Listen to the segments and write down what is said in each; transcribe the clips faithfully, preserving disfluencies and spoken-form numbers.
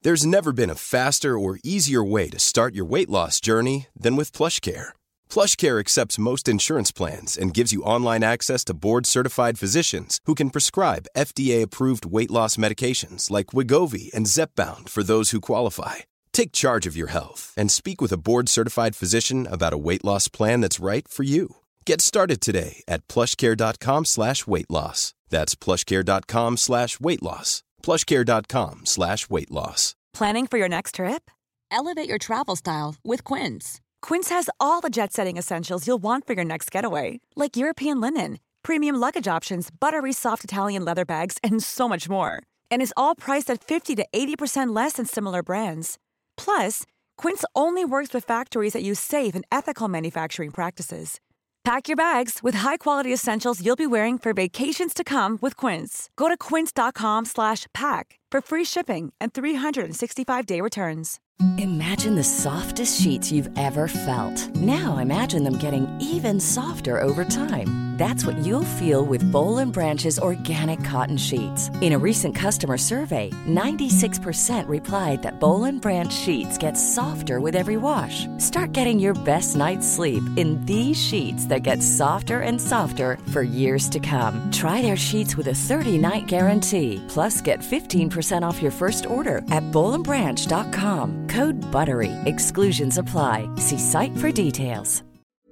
There's never been a faster or easier way to start your weight loss journey than with PlushCare. PlushCare accepts most insurance plans and gives you online access to board-certified physicians who can prescribe F D A-approved weight loss medications like Wegovy and Zepbound for those who qualify. Take charge of your health and speak with a board-certified physician about a weight loss plan that's right for you. Get started today at plushcare.com slash weight loss. That's plushcare.com slash weight loss. plushcare.com slash weight loss. Planning for your next trip? Elevate your travel style with Quince. Quince has all the jet-setting essentials you'll want for your next getaway, like European linen, premium luggage options, buttery soft Italian leather bags, and so much more. And is all priced at fifty to eighty percent less than similar brands. Plus, Quince only works with factories that use safe and ethical manufacturing practices. Pack your bags with high-quality essentials you'll be wearing for vacations to come with Quince. Go to quince.com slash pack for free shipping and three sixty-five day returns. Imagine the softest sheets you've ever felt. Now imagine them getting even softer over time. That's what you'll feel with Boll and Branch's organic cotton sheets. In a recent customer survey, ninety-six percent replied that Boll and Branch sheets get softer with every wash. Start getting your best night's sleep in these sheets that get softer and softer for years to come. Try their sheets with a thirty-night guarantee. Plus, get fifteen percent off your first order at boll and branch dot com. Code BUTTERY. Exclusions apply. See site for details.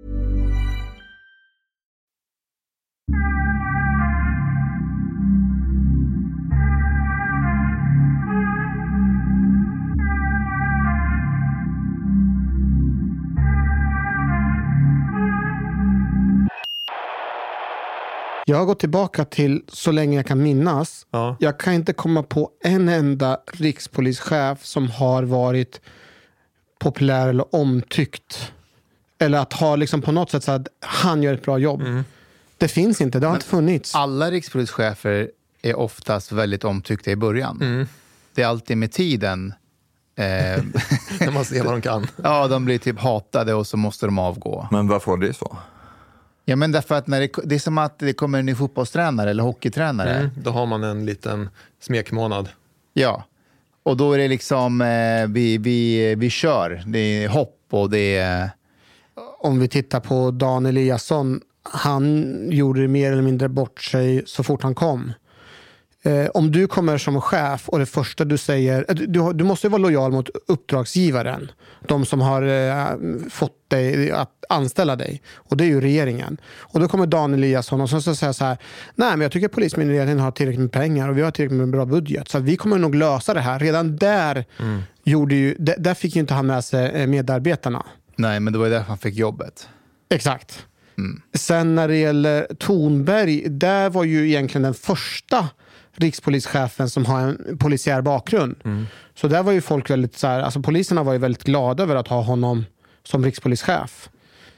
Jag har gått tillbaka till så länge jag kan minnas. Ja. Jag kan inte komma på en enda rikspolischef som har varit populär eller omtyckt. Eller att ha liksom på något sätt så att han gör ett bra jobb. Mm. Det finns inte, det har Men inte funnits. Alla rikspolischefer är oftast väldigt omtyckta i början. Mm. Det är alltid med tiden. Eh, de måste se vad de kan. Ja, de blir typ hatade och så måste de avgå. Men varför är det så? Ja, men därför att när det, det är som att det kommer en ny fotbollstränare eller hockeytränare. Mm, då har man en liten smekmånad. Ja, och då är det liksom eh, vi, vi, vi kör. Det är hopp och det är... Om vi tittar på Dan Eliasson, han gjorde det mer eller mindre bort sig så fort han kom. Eh, om du kommer som chef och det första du säger, du, du måste vara lojal mot uppdragsgivaren, de som har eh, fått dig att anställa dig, och det är ju regeringen. Och då kommer Dan Eliasson och så, så säger så här: nej, men jag tycker polismyndigheten har tillräckligt med pengar och vi har tillräckligt med bra budget, så vi kommer nog lösa det här. Redan där mm. gjorde ju, d- där fick ju inte han med sig medarbetarna. Nej, men det var ju därför han fick jobbet. Exakt. Mm. Sen när det gäller Thornberg, där var ju egentligen den första rikspolischefen som har en polisiär bakgrund. Mm. Så där var ju folk väldigt så här, alltså poliserna var ju väldigt glada över att ha honom som rikspolischef.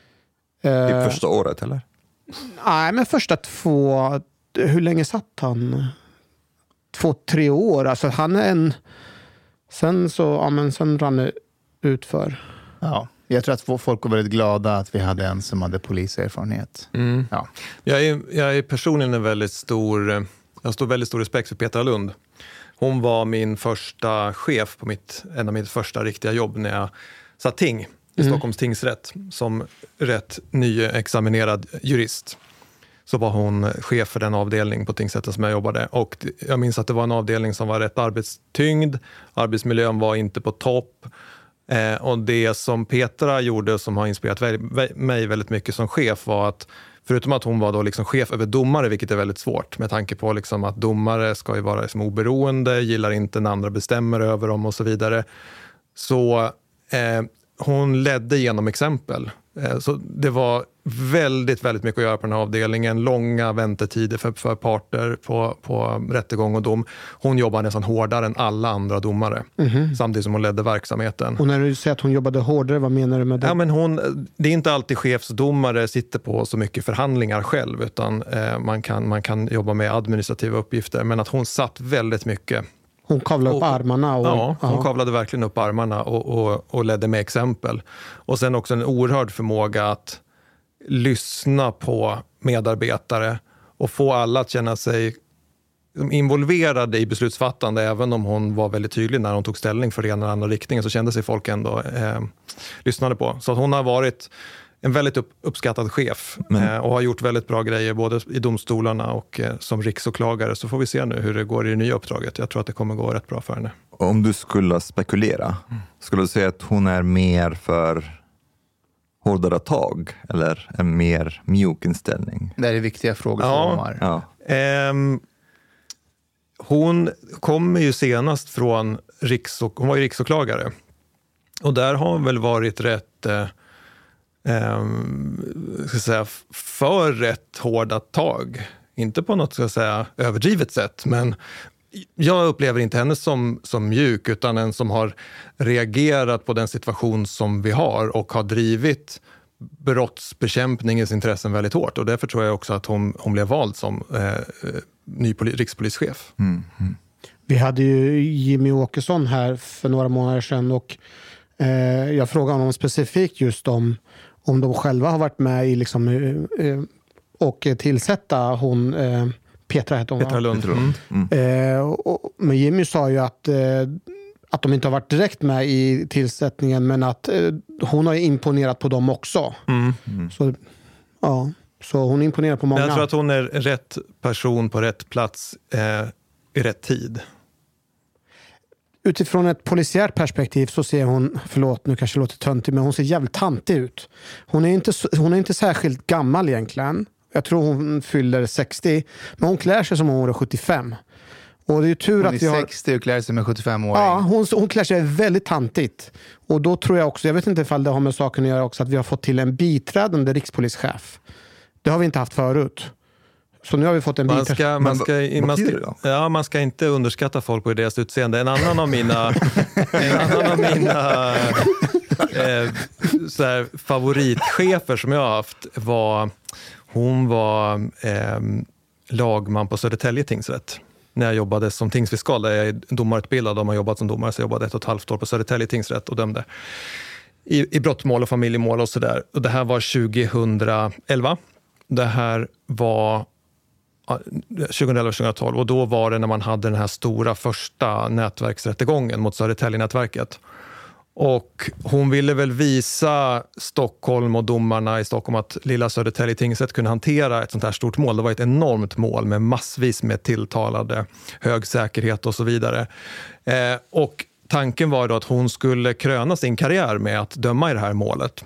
I uh, första året, eller? Nej, men första två, hur länge satt han? Två, tre år. Alltså han är en, sen så, ja men sen rann det ut för. Ja. Jag tror att folk var väldigt glada att vi hade en som hade poliserfarenhet. Mm. Ja. Jag är, jag är personligen en väldigt stor, jag har stor, väldigt stor respekt för Petra Lund. Hon var min första chef på mitt, en av mitt första riktiga jobb när jag satt ting i mm. Stockholms tingsrätt som rätt nyexaminerad jurist. Så var hon chef för den avdelning på tingsrätten som jag jobbade. Och jag minns att det var en avdelning som var rätt arbetstyngd. Arbetsmiljön var inte på topp. Eh, och det som Petra gjorde som har inspirerat vä- mig väldigt mycket som chef var att förutom att hon var då liksom chef över domare, vilket är väldigt svårt med tanke på liksom att domare ska ju vara liksom oberoende, gillar inte när andra bestämmer över dem och så vidare. Så eh, hon ledde genom exempel. Eh, så det var väldigt, väldigt mycket att göra på den här avdelningen. Långa väntetider för, för parter på, på rättegång och dom. Hon jobbade nästan hårdare än alla andra domare. Mm-hmm. Samtidigt som hon ledde verksamheten. Och när du säger att hon jobbade hårdare, vad menar du med det? Ja, men hon, det är inte alltid chefsdomare sitter på så mycket förhandlingar själv. Utan eh, man, kan, man kan jobba med administrativa uppgifter. Men att hon satt väldigt mycket. Hon kavlade upp och, armarna. Och, ja, hon ja. kavlade verkligen upp armarna och, och, och ledde med exempel. Och sen också en oerhörd förmåga att lyssna på medarbetare och få alla att känna sig involverade i beslutsfattande, även om hon var väldigt tydlig när hon tog ställning för ena eller andra riktningen, så kände sig folk ändå eh, lyssnade på. Så att hon har varit en väldigt upp, uppskattad chef eh, och har gjort väldigt bra grejer både i domstolarna och eh, som riksåklagare. Så får vi se nu hur det går i det nya uppdraget. Jag tror att det kommer gå rätt bra för henne. Om du skulle spekulera, mm. skulle du säga att hon är mer för hårdare tag eller en mer mjuk inställning? Det är viktiga frågor för ja. Omar. Ja. Um, hon kommer ju senast från riksåk- hon var ju riksåklagare. Och där har hon väl varit rätt eh, um, ska säga, för rätt hårda tag. Inte på något ska säga, överdrivet sätt, men jag upplever inte henne som, som mjuk, utan en som har reagerat på den situation som vi har och har drivit brottsbekämpningens intressen väldigt hårt. Och därför tror jag också att hon, hon blev vald som eh, ny poli- rikspolischef. Mm, mm. Vi hade ju Jimmy Åkesson här för några månader sedan och eh, jag frågade honom specifikt just om, om de själva har varit med i liksom, eh, och tillsätta hon eh, Petra heter hon. Petra Lund. Mm. Mm. Eh, och, men Jimmy sa ju att, eh, att de inte har varit direkt med i tillsättningen, men att eh, hon har imponerat på dem också. Mm. Mm. Så, ja, så hon imponerar på många. Men jag tror att hon är rätt person på rätt plats eh, i rätt tid. Utifrån ett polisiärt perspektiv så ser hon, förlåt nu kanske det låter töntigt, men hon ser jävligt tantig ut. Hon är inte, hon är inte särskilt gammal egentligen. Jag tror hon fyller sextio, men hon klär sig som om hon är sjuttiofem. Och det är ju tur hon att är vi har... sextio och klär sig med sjuttiofem-åring. Ja, hon, hon klär sig väldigt tantigt. Och då tror jag också, jag vet inte ifall det har med saken att göra också, att vi har fått till en biträdande rikspolischef. Det har vi inte haft förut. Så nu har vi fått en man ska, man ska, Men, man ska, ja, man ska inte underskatta folk på deras utseende. En annan av mina, en annan av mina eh, så här, favoritchefer som jag har haft var, hon var eh, lagman på Södertälje tingsrätt. När jag jobbade som tingsfiskal, där jag är domarutbildad och har jobbat som domare, så jag jobbade ett och ett halvt år på Södertälje tingsrätt och dömde i, i brottmål och familjemål och sådär. Och det här var tjugohundraelva. Det här var tjugohundraelva tjugohundratolv och då var det när man hade den här stora första nätverksrättegången mot Södertälje-nätverket. Och hon ville väl visa Stockholm och domarna i Stockholm att lilla Södertälje tingsrätt kunde hantera ett sånt här stort mål. Det var ett enormt mål med massvis med tilltalade, hög säkerhet och så vidare. Eh, och tanken var då att hon skulle kröna sin karriär med att döma i det här målet.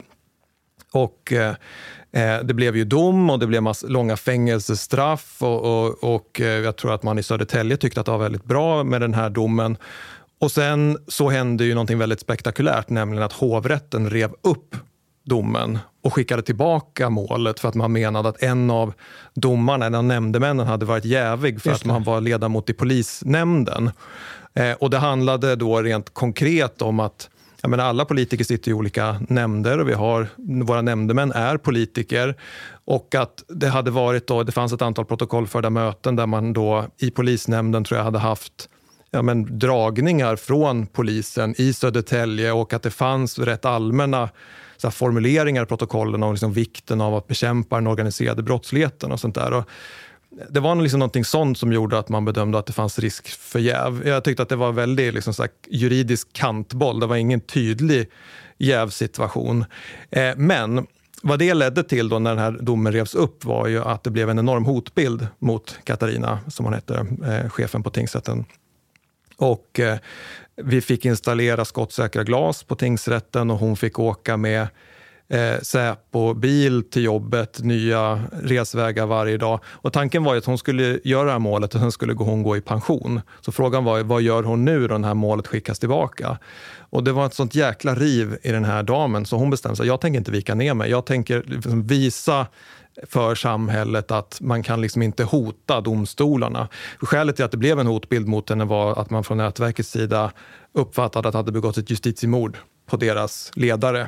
Och eh, det blev ju dom och det blev mass- långa fängelsestraff och, och, och jag tror att man i Södertälje tyckte att det var väldigt bra med den här domen. Och sen så hände ju någonting väldigt spektakulärt, nämligen att hovrätten rev upp domen och skickade tillbaka målet för att man menade att en av domarna, en av nämndemännen, hade varit jävig för att man var ledamot i polisnämnden. Eh, och det handlade då rent konkret om att jag menar, alla politiker sitter i olika nämnder och vi har, våra nämndemän är politiker, och att det hade varit då, det fanns ett antal protokollförda möten där man då i polisnämnden tror jag hade haft ja, men, dragningar från polisen i Södertälje, och att det fanns rätt allmänna så här, formuleringar i protokollen om liksom, vikten av att bekämpa den organiserade brottsligheten och sånt där. Och det var liksom någonting sånt som gjorde att man bedömde att det fanns risk för jäv. Jag tyckte att det var väldigt liksom, så här, juridisk kantboll. Det var ingen tydlig jävsituation. Eh, men vad det ledde till då när den här domen revs upp var ju att det blev en enorm hotbild mot Katarina, som hon hette, eh, chefen på tingsrätten. Och eh, vi fick installera skottsäkra glas på tingsrätten och hon fick åka med Eh, Säpo-bil till jobbet, nya resvägar varje dag. Och tanken var ju att hon skulle göra det här målet och sen skulle hon gå i pension. Så frågan var ju, vad gör hon nu då när målet skickas tillbaka? Och det var ett sånt jäkla riv i den här damen, så hon bestämde sig, jag tänker inte vika ner mig. Jag tänker liksom visa för samhället att man kan liksom inte hota domstolarna. Skälet till att det blev en hotbild mot henne var att man från nätverkets sida uppfattade att det hade begått ett justitiemord på deras ledare.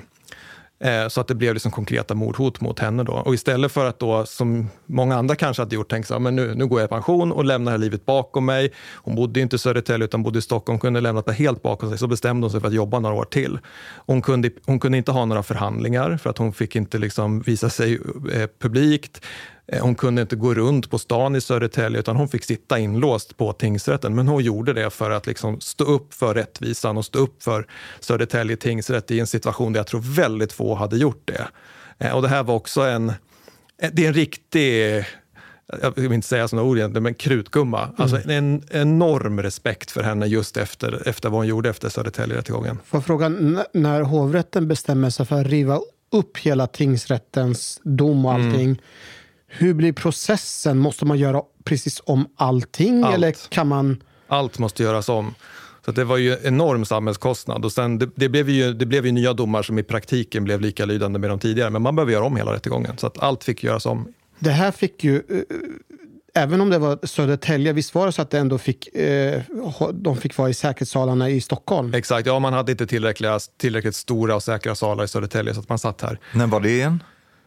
Så att det blev liksom konkreta mordhot mot henne då. Och istället för att då, som många andra kanske hade gjort, tänkte så här, men nu, nu går jag i pension och lämnar det här livet bakom mig. Hon bodde inte i Södertälje utan bodde i Stockholm, kunde lämna det helt bakom sig. Så bestämde hon sig för att jobba några år till. Hon kunde, hon kunde inte ha några förhandlingar för att hon fick inte liksom visa sig eh, publikt. Hon kunde inte gå runt på stan i Södertälje utan hon fick sitta inlåst på tingsrätten. Men hon gjorde det för att liksom stå upp för rättvisan och stå upp för Södertälje tingsrätt i en situation där jag tror väldigt få hade gjort det. Och det här var också en, det är en riktig, jag vill inte säga sådana ord egentligen, men krutgumma. Mm. Alltså en enorm respekt för henne just efter, efter vad hon gjorde efter Södertälje-rättegången. Får frågan, när hovrätten bestämmer sig för att riva upp hela tingsrättens dom och allting, mm. hur blir processen? Måste man göra precis om allting? Allt. Eller kan man... Allt måste göras om. Så det var ju enorm samhällskostnad. Och sen det, det, blev ju, det blev ju nya domar som i praktiken blev lika lydande med de tidigare. Men man behöver göra om hela rättegången. Så att allt fick göras om. Det här fick ju... Även om det var Södertälje, visst var det så att det ändå fick, eh, de fick vara i säkerhetssalarna i Stockholm? Exakt, ja man hade inte tillräckliga, tillräckligt stora och säkra salar i Södertälje så att man satt här. När var det igen?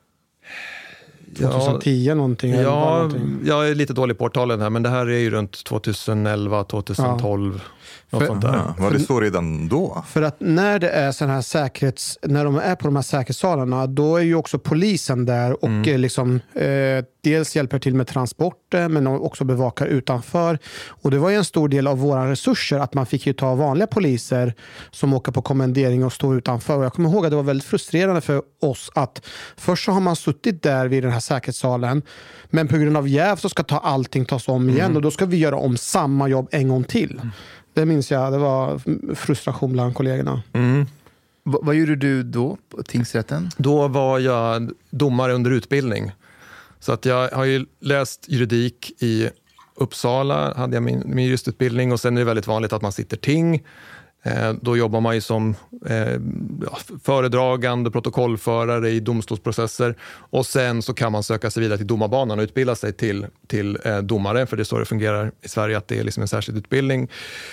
tjugohundratio någonting? Ja, någonting. Jag är lite dålig på årtalen här, men det här är ju runt tjugoelva tjugotolv. Ja. Något för, sånt där. Ja, var det så redan då? För att när det är sån här säkerhets, när de är på de här säkerhetssalarna, då är ju också polisen där och mm. liksom eh, dels hjälper till med transporter men också bevakar utanför. Och det var ju en stor del av våra resurser att man fick ju ta vanliga poliser som åker på kommendering och står utanför. Och jag kommer ihåg att det var väldigt frustrerande för oss att först så har man suttit där vid den här säkerhetssalen, men på grund av jäv så ska ta allting tas om igen mm. och då ska vi göra om samma jobb en gång till. Mm. Det minns jag, det var frustration bland kollegorna. Mm. V- vad gjorde du då på tingsrätten? Då var jag domare under utbildning. Så att jag har ju läst juridik i Uppsala, hade jag min, min juristutbildning, och sen är det väldigt vanligt att man sitter ting. Eh, då jobbar man ju som eh, ja, föredragande, protokollförare i domstolsprocesser, och sen så kan man söka sig vidare till domarbanan och utbilda sig till, till eh, domare, för det är så det fungerar i Sverige, att det är liksom en särskild utbildning.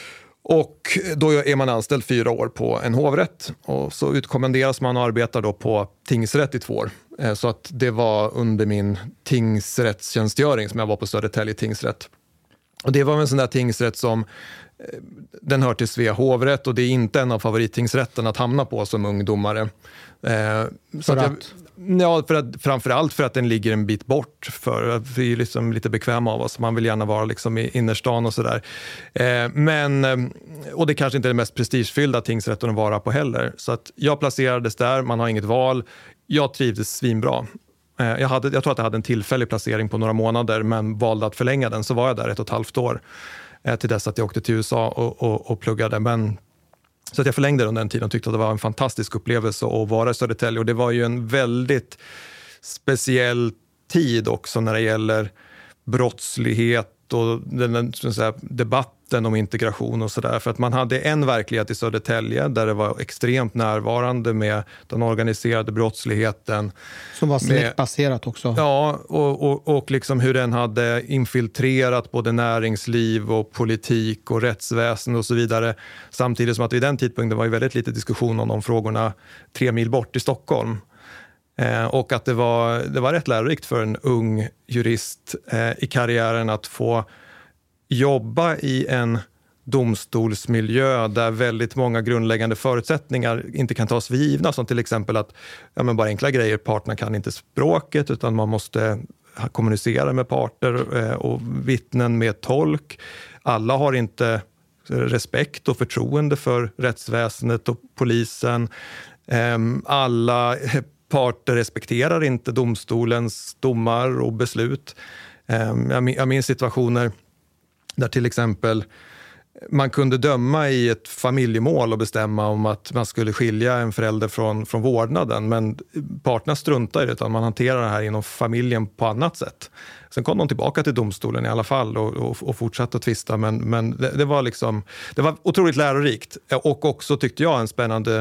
Och då är man anställd fyra år på en hovrätt och så utkommenderas man och arbetar då på tingsrätt i två år. Eh, så att det var under min tingsrättstjänstgöring som jag var på Södertälje tingsrätt. Och det var en sån där tingsrätt som den hör till Svea hovrätt och det är inte en av favorittingsrätten att hamna på som ungdomare. Eh, så för att jag, att? Ja, för att, framförallt för att den ligger en bit bort. För att vi är liksom lite bekväma av oss. Man vill gärna vara liksom i innerstan och sådär. Eh, men, och det kanske inte är det mest prestigefyllda tingsrätten att vara på heller. Så att jag placerades där, man har inget val. Jag trivdes svinbra. Eh, jag, hade, jag tror att jag hade en tillfällig placering på några månader men valde att förlänga den. Så var jag där ett och ett halvt år. Till dess att jag åkte till U S A och, och, och pluggade. Men, så att jag förlängde under den tiden och tyckte att det var en fantastisk upplevelse att vara i Södertälje. Och det var ju en väldigt speciell tid också när det gäller brottslighet och den, så att säga, debatten om integration och sådär. För att man hade en verklighet i Södertälje där det var extremt närvarande med den organiserade brottsligheten. Som var släktbaserat också. Ja, och, och, och liksom hur den hade infiltrerat både näringsliv och politik och rättsväsen och så vidare. Samtidigt som att vid den tidpunkten var ju väldigt lite diskussion om de frågorna tre mil bort i Stockholm. Eh, och att det var, det var rätt lärorikt för en ung jurist eh, i karriären att få jobba i en domstolsmiljö där väldigt många grundläggande förutsättningar inte kan tas för givna, som till exempel att ja, men bara enkla grejer, parterna kan inte språket utan man måste kommunicera med parter eh, och vittnen med tolk. Alla har inte respekt och förtroende för rättsväsendet och polisen. Eh, alla parter respekterar inte domstolens domar och beslut. Jag minns situationer där till exempel man kunde döma i ett familjemål och bestämma om att man skulle skilja en förälder från, från vårdnaden. Men parterna struntar i det utan man hanterar det här inom familjen på annat sätt. Sen kom de tillbaka till domstolen i alla fall och, och, och fortsatte att tvista. Men, men det, det, var liksom, det var otroligt lärorikt och också tyckte jag en spännande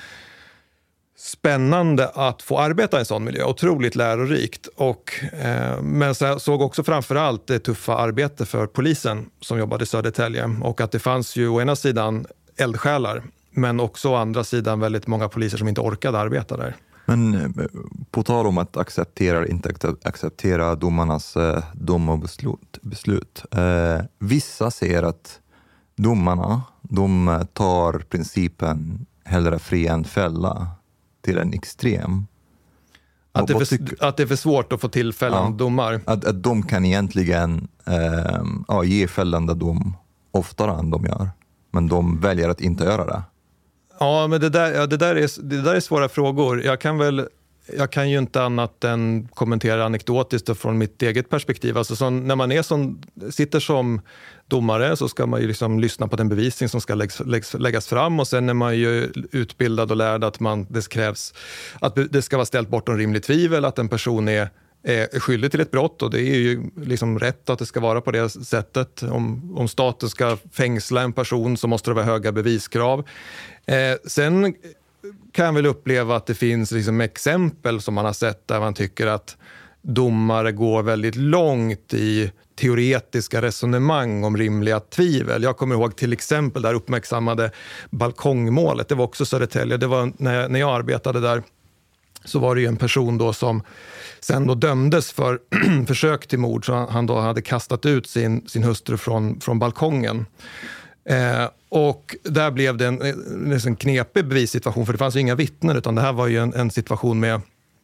Spännande att få arbeta i en sån miljö, otroligt lärorikt. Och, eh, men så jag såg också framförallt det tuffa arbete för polisen som jobbade i Södertälje. Och att det fanns ju å ena sidan eldsjälar, men också å andra sidan väldigt många poliser som inte orkade arbeta där. Men på tal om att acceptera eller inte acceptera domarnas eh, dom och beslut. beslut eh, vissa ser att domarna, de tar principen hellre fri än fälla till en extrem. Att det, är för, att det är för svårt att få till fällande ja, domar. Att, att de kan egentligen eh, ja, ge fällande dom oftare än de gör. Men de väljer att inte göra det. Ja, men det där, ja, det där, är, det där är svåra frågor. Jag kan väl... Jag kan ju inte annat än kommentera anekdotiskt från mitt eget perspektiv. Alltså så, när man är som, sitter som domare så ska man ju liksom lyssna på den bevisning som ska läggs, läggs, läggas fram, och sen är man ju utbildad och lärd att man, det krävs att det ska vara ställt bortom rimligt tvivel att en person är, är skyldig till ett brott, och det är ju liksom rätt att det ska vara på det sättet. Om, om staten ska fängsla en person så måste det vara höga beviskrav. Eh, sen kan jag väl uppleva att det finns liksom exempel som man har sett där man tycker att domare går väldigt långt i teoretiska resonemang om rimliga tvivel. Jag kommer ihåg till exempel där uppmärksammade balkongmålet. Det var också Södertälje. Det var när jag, när jag arbetade där, så var det ju en person då som sen då dömdes för försök till mord, så han då hade kastat ut sin, sin hustru från, från balkongen. Eh, och där blev det en, en, en knepig bevissituation, för det fanns ju inga vittnen, utan det här var ju en, en situation med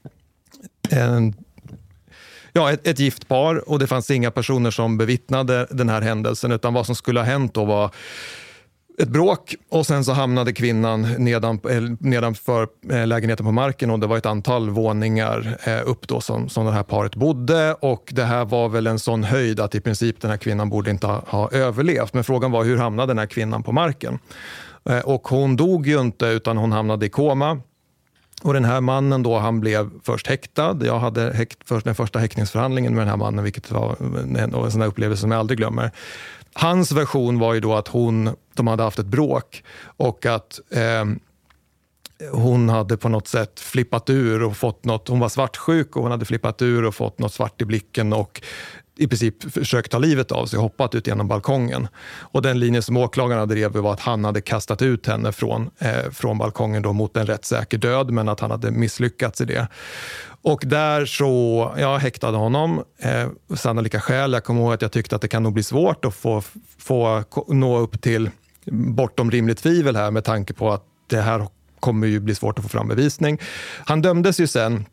en, ja, ett, ett gift par, och det fanns inga personer som bevittnade den här händelsen, utan vad som skulle ha hänt då var ett bråk, och sen så hamnade kvinnan nedan, nedanför lägenheten på marken, och det var ett antal våningar upp då som, som det här paret bodde, och det här var väl en sån höjd att i princip den här kvinnan borde inte ha, ha överlevt. Men frågan var, hur hamnade den här kvinnan på marken? Och hon dog ju inte, utan hon hamnade i koma. Och den här mannen då, han blev först häktad. Jag hade häkt, först den första häktningsförhandlingen med den här mannen, vilket var en, en sån här upplevelse som jag aldrig glömmer. Hans version var ju då att hon, de hade haft ett bråk, och att eh, hon hade på något sätt flippat ur och fått något, hon var svartsjuk och hon hade flippat ur och fått något svart i blicken och i princip försökt ta livet av sig och hoppat ut genom balkongen. Och den linje som åklagarna drev var att han hade kastat ut henne från, eh, från balkongen då mot en rättssäker död, men att han hade misslyckats i det. Och där så, jag häktade honom, eh, sannolika skäl. Jag kommer ihåg att jag tyckte att det kan nog bli svårt att få, få nå upp till bortom rimligt tvivel här, med tanke på att det här kommer ju bli svårt att få fram bevisning. Han dömdes ju sen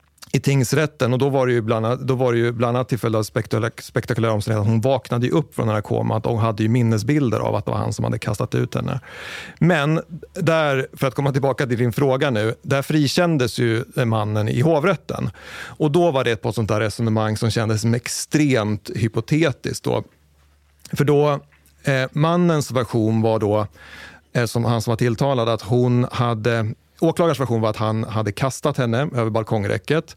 i tingsrätten, och då var det ju bland annat, då var det ju bland annat till följd av spektakulära, spektakulära omständigheter. Hon vaknade ju upp från den här komat och hade ju minnesbilder av att det var han som hade kastat ut henne. Men där, för att komma tillbaka till din fråga nu, där frikändes ju mannen i hovrätten. Och då var det ett på sånt där resonemang som kändes som extremt hypotetiskt då. För då, eh, mannens version var då, eh, som han som var tilltalad, att hon hade... Åklagars version var att han hade kastat henne över balkongräcket,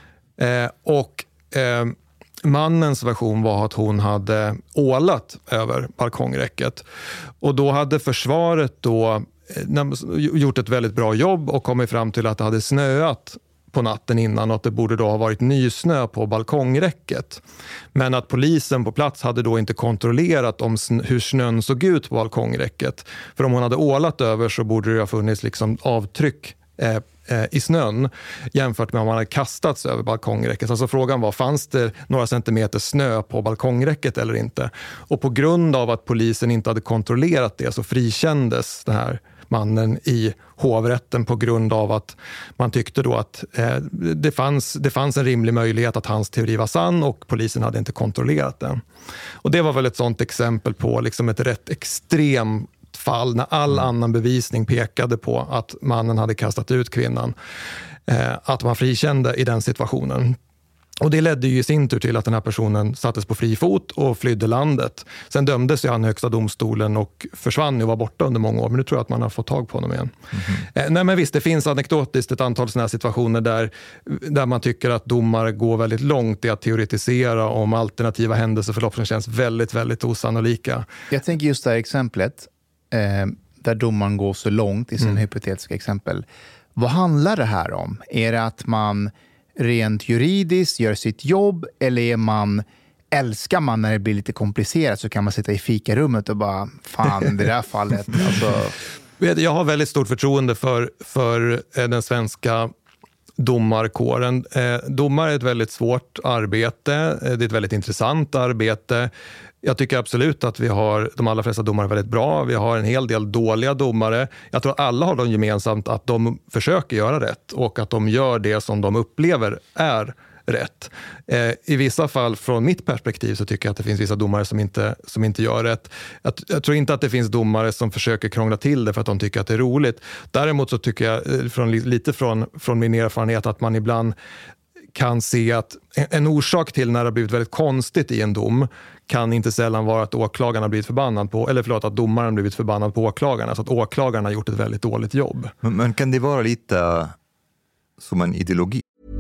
eh, och eh, mannens version var att hon hade ålat över balkongräcket. Och då hade försvaret då eh, gjort ett väldigt bra jobb och kommit fram till att det hade snöat på natten innan och att det borde då ha varit nysnö på balkongräcket. Men att polisen på plats hade då inte kontrollerat om sn- hur snön såg ut på balkongräcket. För om hon hade ålat över så borde det ha funnits liksom avtryck eh, eh, i snön jämfört med om man hade kastats över balkongräcket. Alltså frågan var, fanns det några centimeter snö på balkongräcket eller inte? Och på grund av att polisen inte hade kontrollerat det så frikändes den här mannen i hovrätten på grund av att man tyckte då att eh, det, fanns, det fanns en rimlig möjlighet att hans teori var sann och polisen hade inte kontrollerat den. Och det var väl ett sånt exempel på liksom ett rätt extremt fall när all annan bevisning pekade på att mannen hade kastat ut kvinnan. Eh, att man frikände i den situationen. Och det ledde ju i sin tur till att den här personen sattes på fri fot och flydde landet. Sen dömdes ju han i högsta domstolen och försvann och var borta under många år. Men nu tror jag att man har fått tag på honom igen. Mm-hmm. Eh, nej men visst, det finns anekdotiskt ett antal sådana här situationer där, där man tycker att domare går väldigt långt i att teoretisera om alternativa händelseförlopp som känns väldigt, väldigt osannolika. Jag tänker just det här exemplet eh, där domaren går så långt i sin mm. hypotetiska exempel. Vad handlar det här om? Är det att man rent juridiskt gör sitt jobb, eller är man, älskar man när det blir lite komplicerat så kan man sitta i fikarummet och bara, fan det där fallet alltså. Jag har väldigt stort förtroende för, för den svenska domarkåren. Domar är ett väldigt svårt arbete, det är ett väldigt intressant arbete. Jag tycker absolut att vi har de allra flesta domare väldigt bra. Vi har en hel del dåliga domare. Jag tror att alla har de gemensamt att de försöker göra rätt och att de gör det som de upplever är rätt. Eh, I vissa fall, från mitt perspektiv, så tycker jag att det finns vissa domare som inte, som inte gör rätt. Jag, jag tror inte att det finns domare som försöker krångla till det för att de tycker att det är roligt. Däremot så tycker jag, från, lite från, från min erfarenhet, att man ibland kan se att en orsak till när det har blivit väldigt konstigt i en dom kan inte sällan vara att åklagaren har blivit förbannad på, eller förlåt, att domaren har blivit förbannad på åklagarna, så att åklagaren har gjort ett väldigt dåligt jobb. Men, men kan det vara lite som en ideologi?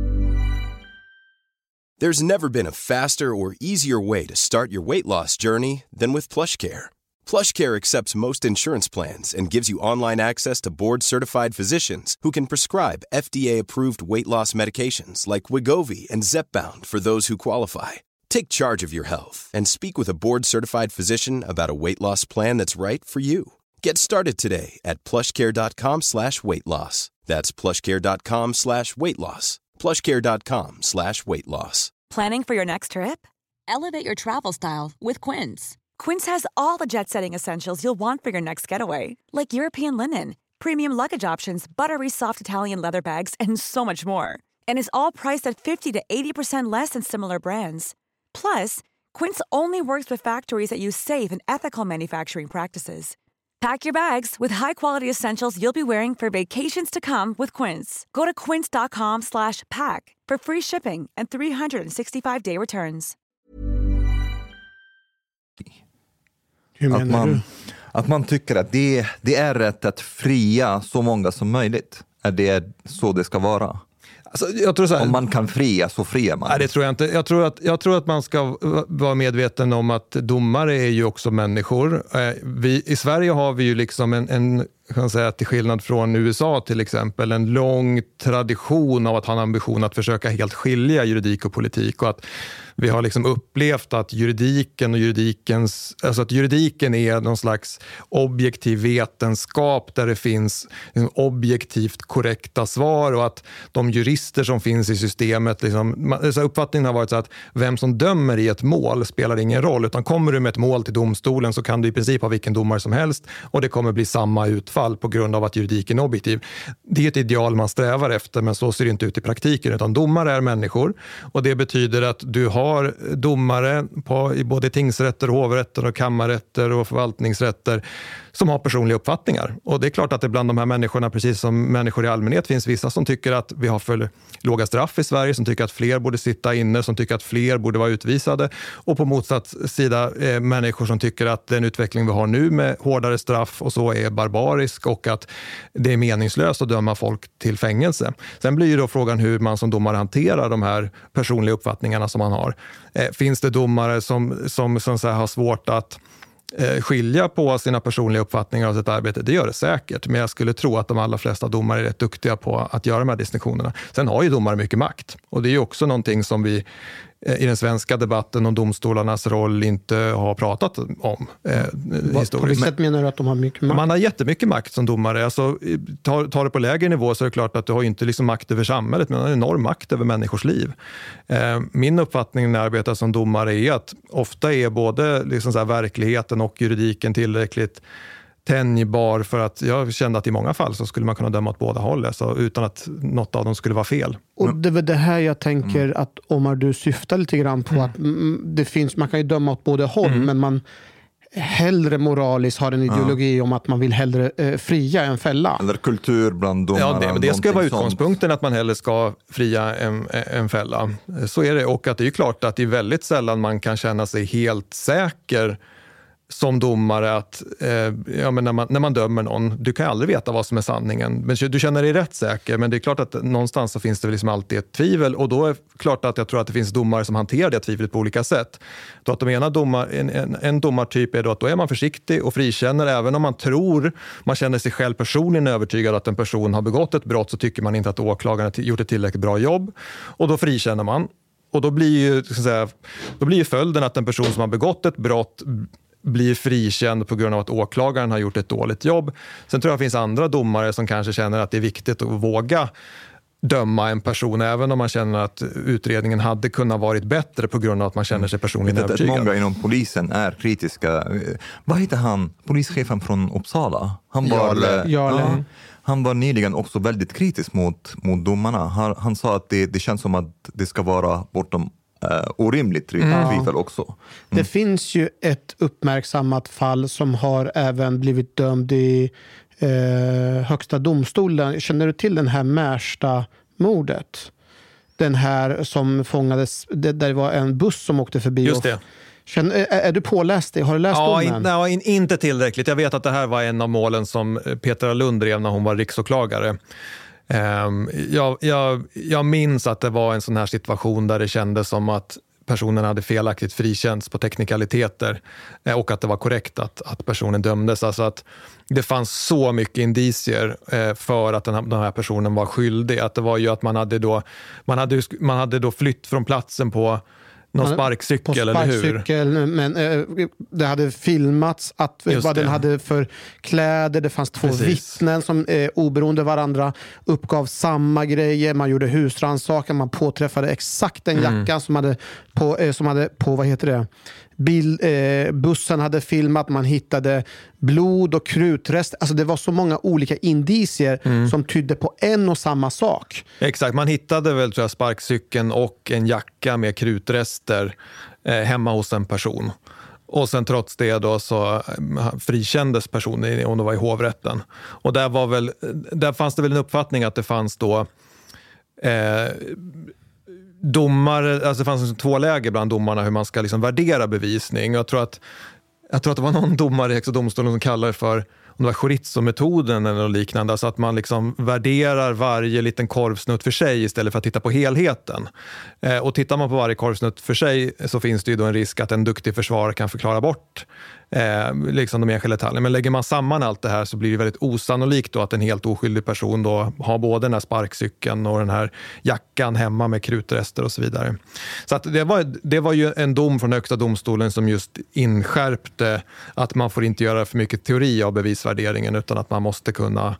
There's never been a faster or easier way to start your weight loss journey than with PlushCare. PlushCare accepts most insurance plans and gives you online access to board-certified physicians who can prescribe F D A-approved weight loss medications like Wegovy and Zepbound for those who qualify. Take charge of your health and speak with a board-certified physician about a weight loss plan that's right for you. Get started today at plushcare.com slash weight loss. That's plushcare.com slash weight loss. plushcare.com slash weight loss. Planning for your next trip? Elevate your travel style with Quince. Quince has all the jet-setting essentials you'll want for your next getaway, like European linen, premium luggage options, buttery soft Italian leather bags, and so much more. And is all priced at fifty to eighty percent less than similar brands. Plus, Quince only works with factories that use safe and ethical manufacturing practices. Pack your bags with high-quality essentials you'll be wearing for vacations to come with Quince. Go to quince.com slash pack for free shipping and three sixty-five day returns. Hur menar att man, du? Att man tycker att det, det är rätt att fria så många som möjligt. Är det så det ska vara? Alltså, jag tror så här, om man kan fria så friar man. Nej, det tror jag inte. Jag tror, att, jag tror att man ska vara medveten om att domare är ju också människor. Vi, i Sverige har vi ju liksom en, en kan säga, till skillnad från U S A till exempel, en lång tradition av att ha en ambition att försöka helt skilja juridik och politik, och att vi har liksom upplevt att juridiken och juridikens, alltså att juridiken är någon slags objektiv vetenskap där det finns liksom objektivt korrekta svar, och att de jurister som finns i systemet, liksom, så uppfattningen har varit så att vem som dömer i ett mål spelar ingen roll, utan kommer du med ett mål till domstolen så kan du i princip ha vilken domare som helst och det kommer bli samma utfall på grund av att juridiken är objektiv. Det är ett ideal man strävar efter, men så ser det inte ut i praktiken, utan domare är människor, och det betyder att du har har domare på, i både tingsrätter, hovrätter och kammarrätter och förvaltningsrätter som har personliga uppfattningar. Och det är klart att det bland de här människorna, precis som människor i allmänhet, finns vissa som tycker att vi har för låga straff i Sverige, som tycker att fler borde sitta inne, som tycker att fler borde vara utvisade, och på motsatt sida eh, människor som tycker att den utveckling vi har nu med hårdare straff och så är barbarisk och att det är meningslöst att döma folk till fängelse. Sen blir ju då frågan hur man som domare hanterar de här personliga uppfattningarna som man har. Eh, finns det domare som, som, som så här har svårt att skilja på sina personliga uppfattningar av sitt arbete? Det gör det säkert, men jag skulle tro att de allra flesta domare är rätt duktiga på att göra de här distinktionerna. Sen har ju domare mycket makt, och det är ju också någonting som vi i den svenska debatten om domstolarnas roll inte har pratat om eh, historiskt. På vilket sätt menar du att de har mycket makt? Man har jättemycket makt som domare. Alltså, tar, tar det på lägre nivå så är det klart att du har inte liksom makt över samhället, men du har en enorm makt över människors liv. Eh, min uppfattning när jag arbetar som domare är att ofta är både liksom så här verkligheten och juridiken tillräckligt tänjbar för att jag kände att i många fall så skulle man kunna döma åt båda håll, så utan att något av dem skulle vara fel. Och det är det här jag tänker mm. att Omar, du syftar lite grann på, mm. att det finns, man kan ju döma åt båda håll, mm. men man hellre moraliskt har en ideologi ja. om att man vill hellre eh, fria än fälla. Eller kultur bland domare. Ja, det, men det ska vara utgångspunkten, att man hellre ska fria än, än fälla. Så är det, och att det är klart att det är väldigt sällan man kan känna sig helt säker som domare att eh, ja, men när, man, när man dömer någon, du kan aldrig veta vad som är sanningen, men du känner dig rätt säker, men det är klart att någonstans så finns det liksom alltid ett tvivel, och då är det klart att jag tror att det finns domare som hanterar det tvivlet på olika sätt. Då att de ena domar, en, en, en domartyp är då att då är man försiktig och frikänner, även om man tror, man känner sig själv personligen övertygad att en person har begått ett brott, så tycker man inte att åklagaren har gjort ett tillräckligt bra jobb, och då frikänner man. Och då blir ju, ska säga, då blir ju följden att en person som har begått ett brott blir frikänd på grund av att åklagaren har gjort ett dåligt jobb. Sen tror jag det finns andra domare som kanske känner att det är viktigt att våga döma en person även om man känner att utredningen hade kunnat varit bättre på grund av att man känner sig personligen vet att övertygad. Många inom polisen är kritiska. Vad heter han? Polischefen från Uppsala. Han var, Jarle. Jarle. Ja, han var nyligen också väldigt kritisk mot, mot domarna. Han, han sa att det, det känns som att det ska vara bortom uh, orimligt tvivel också. Mm. Det finns ju ett uppmärksammat fall som har även blivit dömd i eh, högsta domstolen. Känner du till den här Märsta-mordet? Den här som fångades, det, där det var en buss som åkte förbi. Just det. Känner, är, är du påläst det? Har du läst ja, domen? In, ja, in, inte tillräckligt. Jag vet att det här var en av målen som Petra Lund drev när hon var riksåklagare. Um, jag, jag, jag minns att det var en sån här situation där det kändes som att personen hade felaktigt frikänts på teknikaliteter eh, och att det var korrekt att, att personen dömdes. Alltså att det fanns så mycket indicier eh, för att den här, den här personen var skyldig. Att det var ju att man hade då, man hade, man hade då flytt från platsen på någon sparkcykel, på eller hur? Sparkcykel, men eh, det hade filmats att, vad den hade för kläder. Det fanns två Precis. vittnen som eh, oberoende varandra uppgav samma grejer. Man gjorde husrannsakan, man påträffade exakt den jackan mm. som hade på, eh, som hade på vad heter det? Bil, eh, bussen hade filmat, man hittade blod och krutrest. Alltså det var så många olika indicier mm. som tydde på en och samma sak. Exakt, man hittade väl tror jag, sparkcykeln och en jacka med krutrester eh, hemma hos en person. Och sen trots det då så eh, frikändes personen om det var i hovrätten. Och där, var väl, där fanns det väl en uppfattning att det fanns då eh, domare, alltså det fanns liksom två läger bland domarna hur man ska liksom värdera bevisning. Jag tror att, jag tror att det var någon domare i Högsta domstolen som kallar det för om det var chorizo-metoden eller något liknande, så att man liksom värderar varje liten korvsnutt för sig istället för att titta på helheten. Eh, och tittar man på varje korvsnutt för sig så finns det ju då en risk att en duktig försvarare kan förklara bort eh, liksom de enskilda detaljerna. Men lägger man samman allt det här så blir det väldigt osannolikt då att en helt oskyldig person då har både den här sparkcykeln och den här jackan hemma med krutrester och så vidare. Så att det var, det var ju en dom från Högsta domstolen som just inskärpte att man får inte göra för mycket teori av bevisvärderingen utan att man måste kunna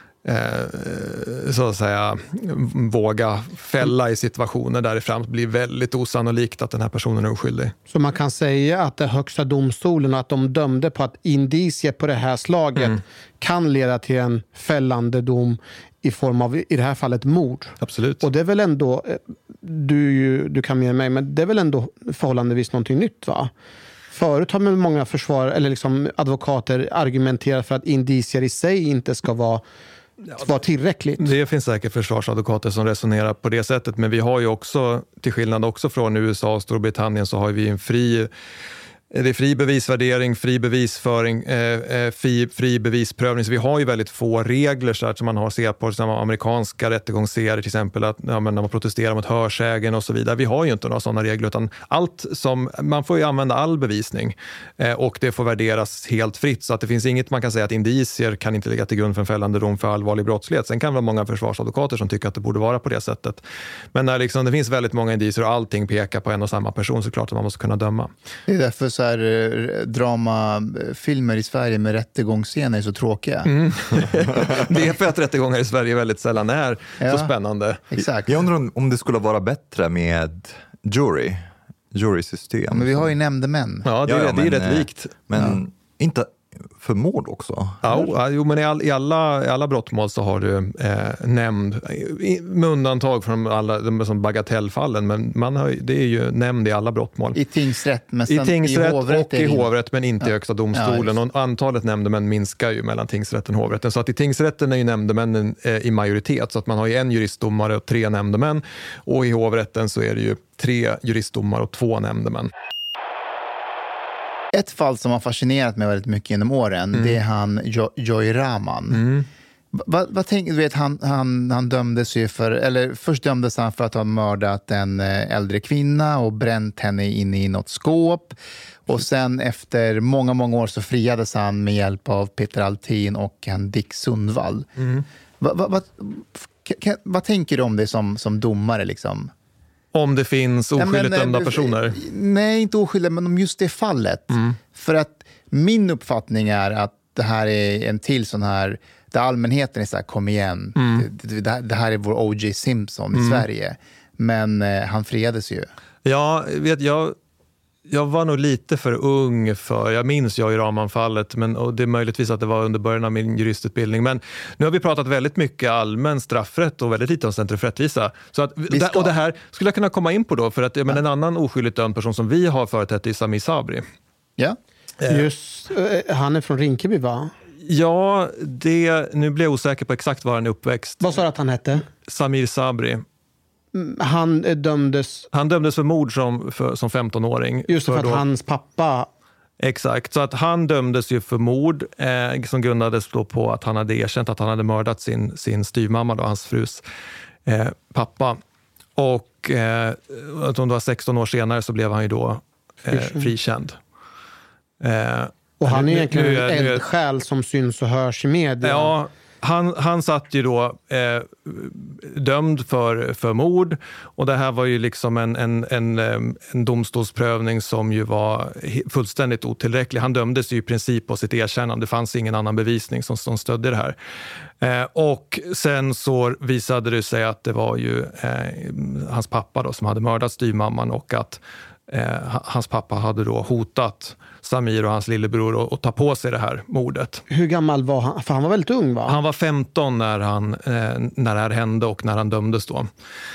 Eh, så att säga våga fälla i situationer där det fram blir väldigt osannolikt att den här personen är oskyldig. Så man kan säga att det Högsta domstolen, att de dömde på att indicier på det här slaget mm. kan leda till en fällande dom i form av, i det här fallet, mord. Absolut. Och det är väl ändå, du, du kan med mig, men det är väl ändå förhållandevis någonting nytt, va? Förut har man många försvar eller liksom advokater argumenterat för att indicier i sig inte ska vara var tillräckligt. Det finns säkert försvarsadvokater som resonerar på det sättet, men vi har ju också, till skillnad också från U S A och Storbritannien, så har vi en fri Det är fri bevisvärdering, fri bevisföring, eh, fri, fri bevisprövning. Så vi har ju väldigt få regler så här, som man har sett på som amerikanska rättegångsserier till exempel, att ja, men när man protesterar mot hörsägen och så vidare. Vi har ju inte några sådana regler, utan allt som, man får ju använda all bevisning eh, och det får värderas helt fritt. Så att det finns inget man kan säga att indicier kan inte ligga till grund för en fällande dom för allvarlig brottslighet. Sen kan det vara många försvarsadvokater som tycker att det borde vara på det sättet. Men när liksom, det finns väldigt många indicier och allting pekar på en och samma person, så klart att man måste kunna döma. Det är därför så här, dramafilmer i Sverige med rättegångsscener är så tråkiga. Mm. Det är för att rättegångar i Sverige väldigt sällan är ja, så spännande. Exakt. Jag undrar om det skulle vara bättre med jury, jurysystem. Ja, men vi har ju nämndemän. Ja, det är, ja, ja, det är men, rätt likt. Men ja. inte för mord också. Ja, jo, men i, all, i, alla, i alla brottmål så har du eh, nämnd, med undantag från alla de som bagatellfallen, men man har, det är ju nämnd i alla brottmål. I tingsrätt, men I, tingsrätt i hovrätt och i hovrätt, men inte i ja. Högsta domstolen. Ja, och antalet nämndemän minskar ju mellan tingsrätten och hovrätten. Så att i tingsrätten är ju nämndemännen eh, i majoritet, så att man har ju en juristdomare och tre nämndemän, och i hovrätten så är det ju tre juristdomare och två nämndemän. Ett fall som har fascinerat mig väldigt mycket genom åren, mm. det är han jo- Joy Rahman. Mm. Vad, vad tänker du, vet, han, han, han dömdes ju för, eller först dömdes han för att ha mördat en äldre kvinna och bränt henne inne i något skåp. Och sen efter många, många år så friades han med hjälp av Peter Altin och han Dick Sundvall. Mm. Vad va, va, va, va tänker du om det som, som domare liksom? Om det finns oskyldigt nej, dömda men, personer? Nej, inte oskyldigt, men om just det fallet. Mm. För att min uppfattning är att det här är en till sån här där allmänheten är så här, kom igen, mm. det, det, det här är vår O J Simpson mm. i Sverige. Men eh, han friades ju. Ja, vet jag... Jag var nog lite för ung för, jag minns jag i Ramanfallet, men och det är möjligtvis att det var under början av min juristutbildning. Men nu har vi pratat väldigt mycket allmän straffrätt och väldigt lite om Centrum för rättvisa. Så att, och det här skulle jag kunna komma in på då, för att ja. men en annan oskyldigt dömd person som vi har företrätt är Samir Sabri. Ja, just han är från Rinkeby, va? Ja, det, nu blir jag osäker på exakt var han är uppväxt. Vad sa du att han hette? Samir Sabri. Han dömdes... Han dömdes för mord som, för, som femtonåring. Just för, för att då, hans pappa... Exakt, så att han dömdes ju för mord eh, som grundades då på att han hade erkänt att han hade mördat sin, sin styvmamma, då, hans frus eh, pappa. Och eh, om det var sexton år senare så blev han ju då eh, frikänd. Eh, och han är egentligen nu, en eldsjäl som syns och hörs i media. Ja, Han, han satt ju då eh, dömd för, för mord, och det här var ju liksom en, en, en, en domstolsprövning som ju var fullständigt otillräcklig. Han dömdes ju i princip på sitt erkännande. Det fanns ingen annan bevisning som, som stödde det här. Eh, och sen så visade det sig att det var ju eh, hans pappa då som hade mördat styvmamman, och att eh, hans pappa hade då hotat Samir och hans lillebror att ta på sig det här mordet. Hur gammal var han? För han var väldigt ung, va? Han var femton när, han, eh, när det här hände och när han dömdes då.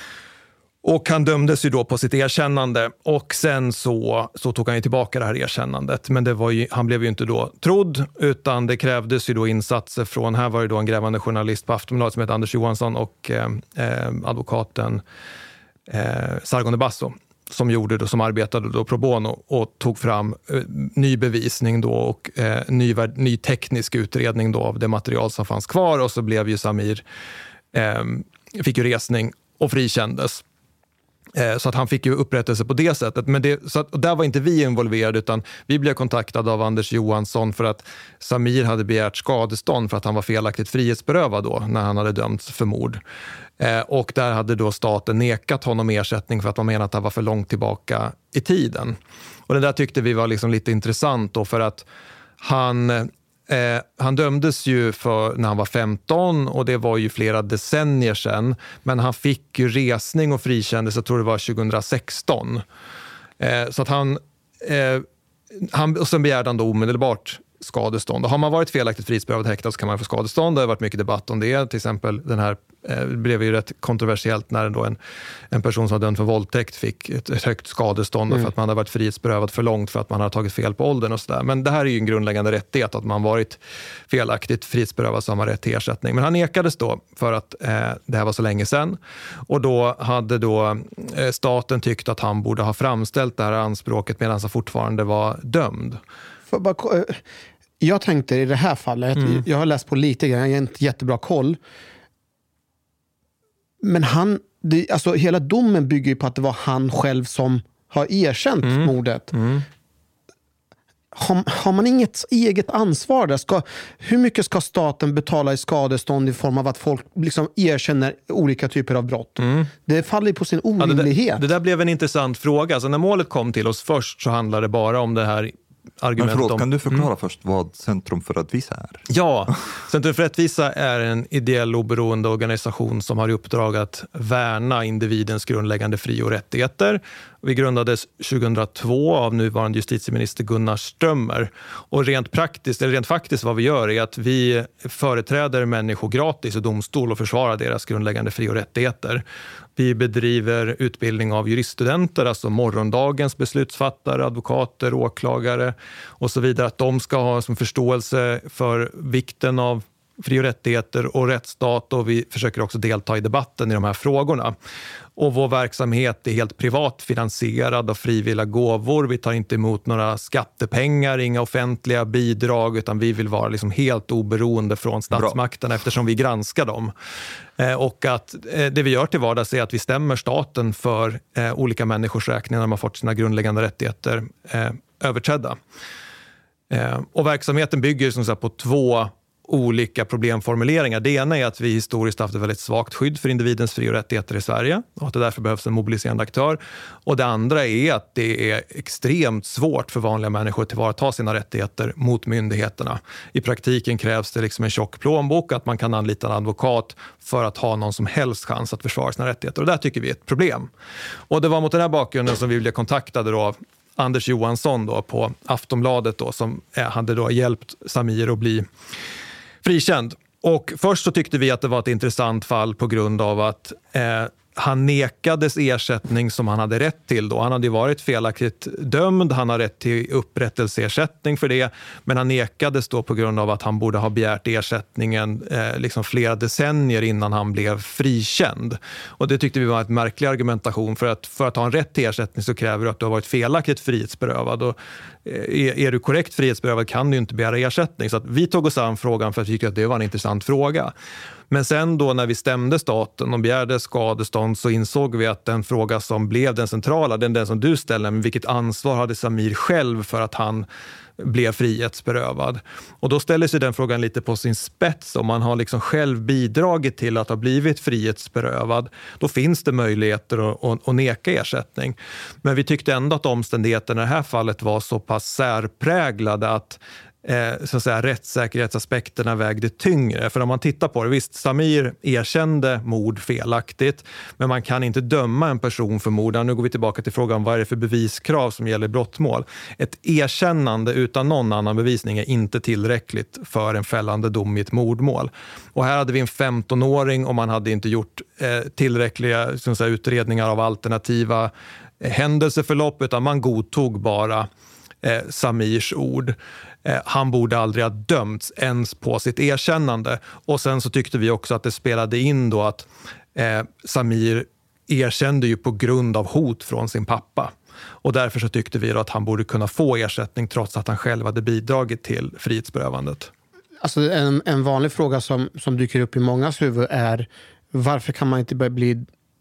Och han dömdes ju då på sitt erkännande, och sen så, så tog han ju tillbaka det här erkännandet. Men det var ju, han blev ju inte då trodd, utan det krävdes ju då insatser från, här var det då en grävande journalist på Aftonbladet som heter Anders Johansson och eh, advokaten eh, Sargon de Basso, som gjorde då, som arbetade då pro bono och tog fram eh, ny bevisning då och eh, ny, ny teknisk utredning då av det material som fanns kvar, och så blev ju Samir eh, fick ju resning och frikändes. Eh, så att han fick ju upprättelse på det sättet. Men det, så att, där var inte vi involverade, utan vi blev kontaktade av Anders Johansson för att Samir hade begärt skadestånd för att han var felaktigt frihetsberövad då när han hade dömts för mord. Eh, och där hade då staten nekat honom ersättning för att man menade att han var för långt tillbaka i tiden. Och det där tyckte vi var liksom lite intressant då, för att han, eh, han dömdes ju för när han var femton, och det var ju flera decennier sedan. Men han fick ju resning och frikändes, jag tror det var tjugohundrasexton. Eh, så att han, eh, han, och sen begärde han då omedelbart skadestånd. Och har man varit felaktigt frihetsberövad häktad så kan man få skadestånd. Det har varit mycket debatt om det. Till exempel den här eh, blev ju rätt kontroversiellt när då en, en person som var dömd för våldtäkt fick ett, ett högt skadestånd mm. för att man hade varit frihetsberövad för långt för att man har tagit fel på åldern och sådär. Men det här är ju en grundläggande rättighet, att man varit felaktigt frihetsberövad så har man rätt till ersättning. Men han nekades då för att eh, det här var så länge sedan. Och då hade då eh, staten tyckt att han borde ha framställt det här anspråket medan han fortfarande var dömd. Jag tänkte i det här fallet, mm. jag har läst på lite grann, jag har inte jättebra koll. Men han, det, alltså hela domen bygger ju på att det var han själv som har erkänt mm. mordet. Mm. Har, har man inget eget ansvar där? Ska, hur mycket ska staten betala i skadestånd i form av att folk liksom erkänner olika typer av brott? Mm. Det faller på sin orimlighet. Ja, det, där, det där blev en intressant fråga. Alltså när målet kom till oss först så handlade det bara om det här argument. Men förlåt, om, kan du förklara mm. först vad Centrum för rättvisa är? Ja, Centrum för rättvisa är en ideell oberoende organisation som har i uppdrag att värna individens grundläggande fri- och rättigheter. Vi grundades tjugohundratvå av nuvarande justitieminister Gunnar Strömmer. Och rent praktiskt, eller rent faktiskt vad vi gör är att vi företräder människor gratis i domstol och försvarar deras grundläggande fri- och rättigheter. Vi bedriver utbildning av juriststudenter, alltså morgondagens beslutsfattare, advokater, åklagare och så vidare. Att de ska ha som förståelse för vikten av fri- och rättigheter och rättsstat, och vi försöker också delta i debatten i de här frågorna. Och vår verksamhet är helt privat finansierad av frivilliga gåvor. Vi tar inte emot några skattepengar, inga offentliga bidrag, utan vi vill vara liksom helt oberoende från statsmakterna. Bra. Eftersom vi granskar dem. Eh, och att eh, det vi gör till vardags är att vi stämmer staten för eh, olika människors räkningar när de har fått sina grundläggande rättigheter eh, överträdda. Eh, och verksamheten bygger som sagt på två olika problemformuleringar. Det ena är att vi historiskt haft ett väldigt svagt skydd för individens fri- och rättigheter i Sverige och att det därför behövs en mobiliserande aktör. Och det andra är att det är extremt svårt för vanliga människor att tillvarata sina rättigheter mot myndigheterna. I praktiken krävs det liksom en tjock plånbok, att man kan anlita en advokat för att ha någon som helst chans att försvara sina rättigheter. Och där tycker vi är ett problem. Och det var mot den här bakgrunden som vi blev kontaktade då av Anders Johansson då på Aftonbladet då, som hade då hjälpt Samir att bli frikänd. Och först så tyckte vi att det var ett intressant fall på grund av att eh, han nekades ersättning som han hade rätt till då. Han hade ju varit felaktigt dömd, han har rätt till upprättelseersättning för det, men han nekades då på grund av att han borde ha begärt ersättningen eh, liksom flera decennier innan han blev frikänd. Och det tyckte vi var ett märklig argumentation, för att för att ha en rätt till ersättning så kräver det att du har varit felaktigt frihetsberövad, och är, är du korrekt frihetsberövad kan du inte begära ersättning. Så att vi tog oss an frågan för att vi tyckte att det var en intressant fråga. Men sen då när vi stämde staten och begärde skadestånd så insåg vi att den fråga som blev den centrala, den, den som du ställer, men vilket ansvar hade Samir själv för att han blev frihetsberövad? Och då ställer sig den frågan lite på sin spets. Om man har liksom själv bidragit till att ha blivit frihetsberövad, då finns det möjligheter att, att, att neka ersättning. Men vi tyckte ändå att omständigheterna i det här fallet var så pass särpräglade att Eh, så att säga, rättssäkerhetsaspekterna vägde tyngre. För om man tittar på det, visst, Samir erkände mord felaktigt, men man kan inte döma en person för mord. Nu går vi tillbaka till frågan, vad är det för beviskrav som gäller brottmål? Ett erkännande utan någon annan bevisning är inte tillräckligt för en fällande dom i ett mordmål. Och här hade vi en femtonåring och man hade inte gjort eh, tillräckliga så att säga, utredningar av alternativa eh, händelseförlopp, utan man godtog bara eh, Samirs ord. Han borde aldrig ha dömts ens på sitt erkännande. Och sen så tyckte vi också att det spelade in då att eh, Samir erkände ju på grund av hot från sin pappa. Och därför så tyckte vi då att han borde kunna få ersättning trots att han själv hade bidragit till frihetsberövandet. Alltså en, en vanlig fråga som, som dyker upp i mångas huvud är: varför kan man inte börja bli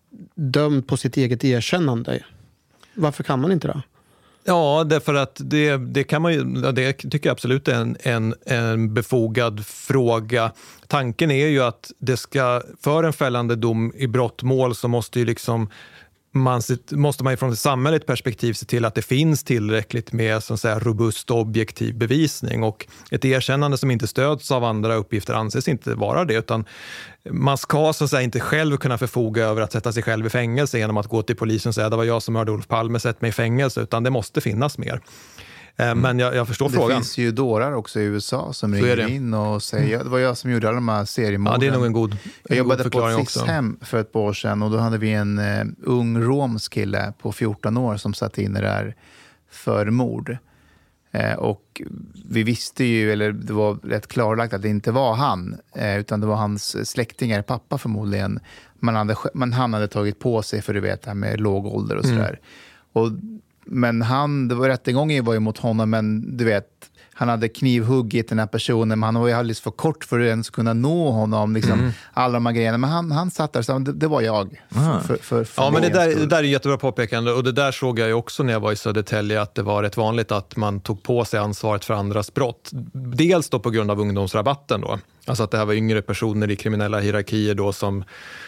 dömd på sitt eget erkännande? Varför kan man inte det? Ja, därför att det, det kan man ju, det tycker jag absolut är en, en, en befogad fråga. Tanken är ju att det ska, för en fällande dom i brottmål så måste ju liksom man, måste man från ett samhälleligt perspektiv se till att det finns tillräckligt med så att säga, robust och objektiv bevisning, och ett erkännande som inte stöds av andra uppgifter anses inte vara det, utan man ska så att säga inte själv kunna förfoga över att sätta sig själv i fängelse genom att gå till polisen och säga det var jag som mördade Olof Palme, sätt mig i fängelse, utan det måste finnas mer. Mm. Men jag, jag förstår det frågan. Det finns ju dårar också i U S A som ringer in och säger, det var jag som gjorde alla de här seriemorden. Ja, det är nog en god, en jag jobbade god på Fixhem för ett par år sedan, och då hade vi en uh, ung romsk kille på fjorton år som satt inne där för mord. Uh, och vi visste ju, eller det var rätt klarlagt att det inte var han, uh, utan det var hans släktingar, pappa förmodligen. Man hade, man, han hade tagit på sig för du vet, det här med låg ålder och sådär. Mm. Och men han, det var rättegången var ju mot honom, men du vet, han hade knivhuggit den här personen, men han var ju alldeles för kort för att ens kunna nå honom, liksom, mm. alla de här grejerna. Men han, han satt där, så det, det var jag. För, för, för, för ja, men det där, det där är jättebra påpekande, och det där såg jag ju också när jag var i Södertälje, att det var rätt vanligt att man tog på sig ansvaret för andras brott. Dels då på grund av ungdomsrabatten då, alltså att det här var yngre personer i kriminella hierarkier då som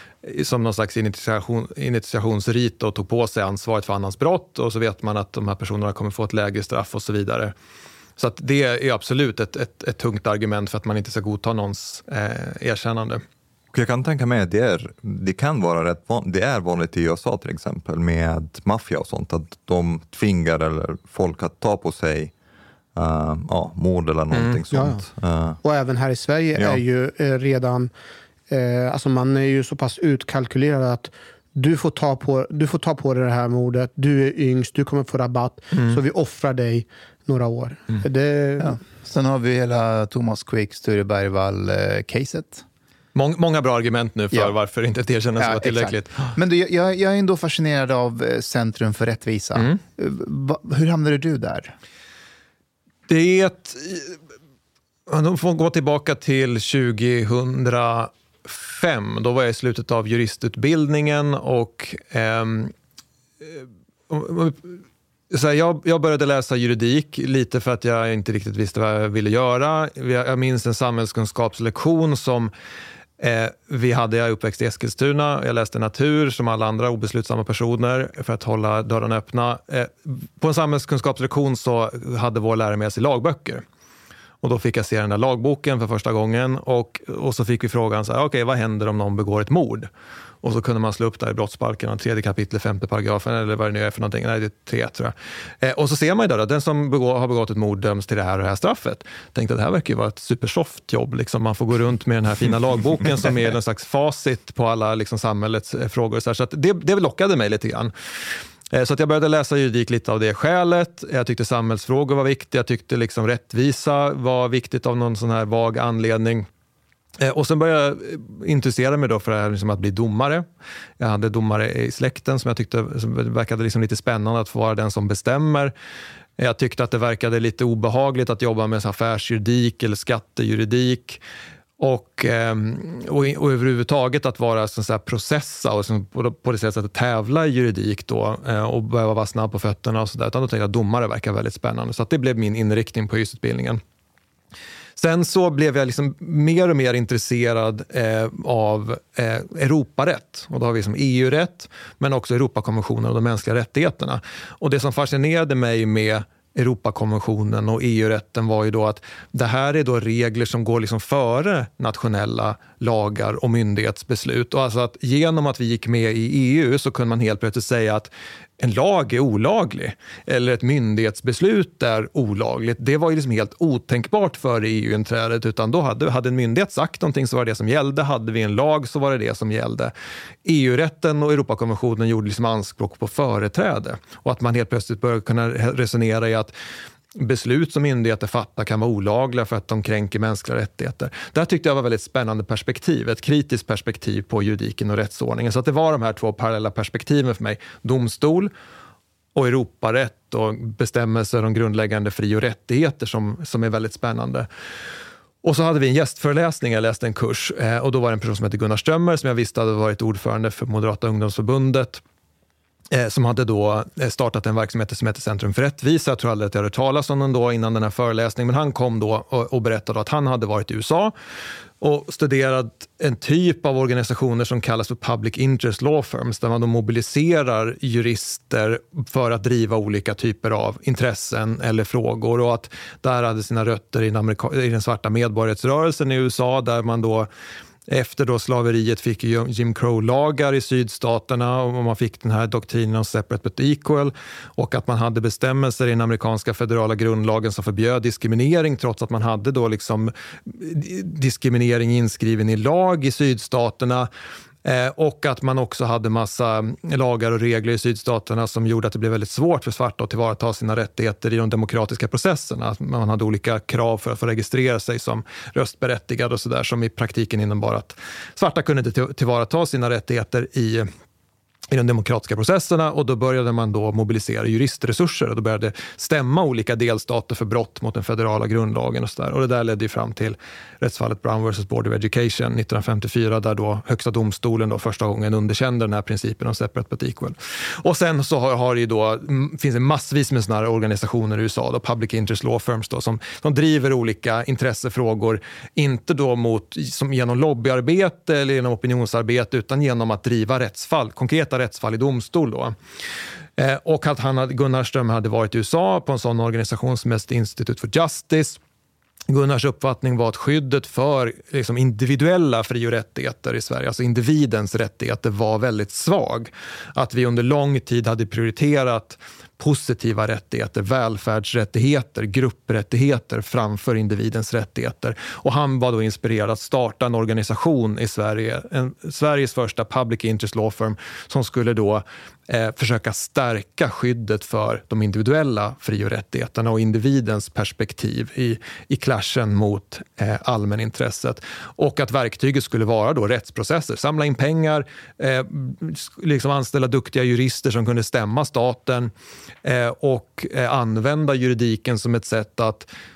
som någon slags initiation, initiationsrit och tog på sig ansvaret för annans brott, och så vet man att de här personerna kommer få ett lägre straff och så vidare. Så att det är absolut ett, ett, ett tungt argument för att man inte ska godta någons eh, erkännande. Och jag kan tänka mig att det, är, det kan vara rätt van, det är vanligt i U S A till exempel med maffia och sånt, att de tvingar eller folk att ta på sig uh, ja, mord eller någonting mm, sånt. Ja, ja. Uh, och även här i Sverige ja. är ju eh, redan Eh, alltså man är ju så pass utkalkylerad att du får ta på, du får ta på dig det här mordet, du är yngst, du kommer få rabatt, mm. så vi offrar dig några år. Mm. Det... Ja. Sen har vi hela Thomas Quick, Sture Bergvall-caset. Mång, många bra argument nu för ja. varför inte ett erkännande ja, var tillräckligt. Exakt. Men du, jag, jag är ändå fascinerad av Centrum för rättvisa. Mm. Hur hamnade du där? Det är ett... De får gå tillbaka till tjugohundrafem. Då var jag i slutet av juristutbildningen, och eh, Så här, jag, jag började läsa juridik lite för att jag inte riktigt visste vad jag ville göra. Jag minns en samhällskunskapslektion som eh, vi hade. Jag uppväxt i Eskilstuna. Jag läste natur som alla andra obeslutsamma personer för att hålla dörrarna öppna. Eh, på en samhällskunskapslektion så hade vår lärare med sig lagböcker. Och då fick jag se den där lagboken för första gången. Och, och så fick vi frågan, så här, okej, vad händer om någon begår ett mord? Och så kunde man slå upp där i brottsbalken, tredje kapitel, femte paragrafen eller vad det nu är för någonting. Nej, det är tre tror jag. Eh, och så ser man ju då att den som begå, har begått ett mord döms till det här och det här straffet. Tänkte att det här verkar ju vara ett supersoft jobb. Liksom. Man får gå runt med den här fina lagboken som är en slags facit på alla liksom, samhällets eh, frågor. Så, här, så att det, det lockade mig lite grann. Eh, så att jag började läsa juridik lite av det skälet. Jag tyckte samhällsfrågor var viktiga. Jag tyckte liksom, rättvisa var viktigt av någon sån här vag anledning. Och sen började jag intressera mig då för det här, liksom att bli domare. Jag hade domare i släkten som jag tyckte som verkade liksom lite spännande att få vara den som bestämmer. Jag tyckte att det verkade lite obehagligt att jobba med affärsjuridik eller skattejuridik. Och, och, och överhuvudtaget att vara så här processa och så, på det sättet att tävla i juridik då, och behöva vara snabb på fötterna och sådär. Utan då tänkte jag att domare verkar väldigt spännande. Så att det blev min inriktning på juristutbildningen. Sen så blev jag liksom mer och mer intresserad eh, av eh, Europarätt. Och då har vi som E U-rätt men också Europakonventionen och de mänskliga rättigheterna. Och det som fascinerade mig med Europakonventionen och E U-rätten var ju då att det här är då regler som går liksom före nationella lagar och myndighetsbeslut. Och alltså att genom att vi gick med i E U så kunde man helt plötsligt säga att en lag är olaglig eller ett myndighetsbeslut är olagligt. Det var ju liksom helt otänkbart för E U-inträdet, utan då hade, hade en myndighet sagt någonting så var det det som gällde. Hade vi en lag så var det det som gällde. E U-rätten och Europakonventionen gjorde liksom anspråk på företräde och att man helt plötsligt började kunna resonera i att beslut som myndigheter fattar kan vara olagliga för att de kränker mänskliga rättigheter. Det här tyckte jag var ett väldigt spännande perspektiv, ett kritiskt perspektiv på juridiken och rättsordningen. Så att det var de här två parallella perspektiven för mig. Domstol och Europarätt och bestämmelser om grundläggande fri- och rättigheter som, som är väldigt spännande. Och så hade vi en gästföreläsning, jag läste en kurs och då var det en person som heter Gunnar Strömmer som jag visste hade varit ordförande för Moderata ungdomsförbundet. Som hade då startat en verksamhet som heter Centrum för rättvisa. Jag tror aldrig att jag hade talat om den då innan den här föreläsningen. Men han kom då och berättade att han hade varit i U S A och studerat en typ av organisationer som kallas för Public Interest Law Firms. Där man då mobiliserar jurister för att driva olika typer av intressen eller frågor. Och att där hade sina rötter i den, amerika- i den svarta medborgarrättsrörelsen i U S A där man då efter då slaveriet fick Jim Crow-lagar i sydstaterna och man fick den här doktrinen om separate but equal och att man hade bestämmelser i den amerikanska federala grundlagen som förbjöd diskriminering trots att man hade då liksom diskriminering inskriven i lag i sydstaterna. Eh, och att man också hade massa lagar och regler i sydstaterna som gjorde att det blev väldigt svårt för svarta att tillvarata sina rättigheter i de demokratiska processerna. Man hade olika krav för att få registrera sig som röstberättigad och sådär som i praktiken innebar att svarta kunde inte tillvarata sina rättigheter i i de demokratiska processerna och då började man då mobilisera juristresurser och då började stämma olika delstater för brott mot den federala grundlagen och så där. Och det där ledde ju fram till rättsfallet Brown versus Board of Education nittonhundrafemtiofyra där då högsta domstolen då första gången underkände den här principen om separate but equal. Och sen så har, har det ju då, finns det massvis med sådana här organisationer i U S A då, Public Interest Law Firms då, som, som driver olika intressefrågor, inte då mot, som genom lobbyarbete eller genom opinionsarbete utan genom att driva rättsfall, konkreta rättsfall i domstol då. Eh, och att han hade, Gunnar Ström hade varit i U S A på en sån organisation som heter Institute for Justice. Gunnars uppfattning var att skyddet för liksom, individuella fri- och rättigheter i Sverige, alltså individens rättigheter, var väldigt svag. Att vi under lång tid hade prioriterat positiva rättigheter, välfärdsrättigheter, grupprättigheter framför individens rättigheter. Och han var då inspirerad att starta en organisation i Sverige, en, Sveriges första public interest law firm som skulle då eh, försöka stärka skyddet för de individuella fri- och rättigheterna och individens perspektiv i, i clashen mot eh, allmänintresset. Och att verktyget skulle vara då rättsprocesser, samla in pengar, eh, liksom anställa duktiga jurister som kunde stämma staten, Eh, och eh, använda juridiken som ett sätt att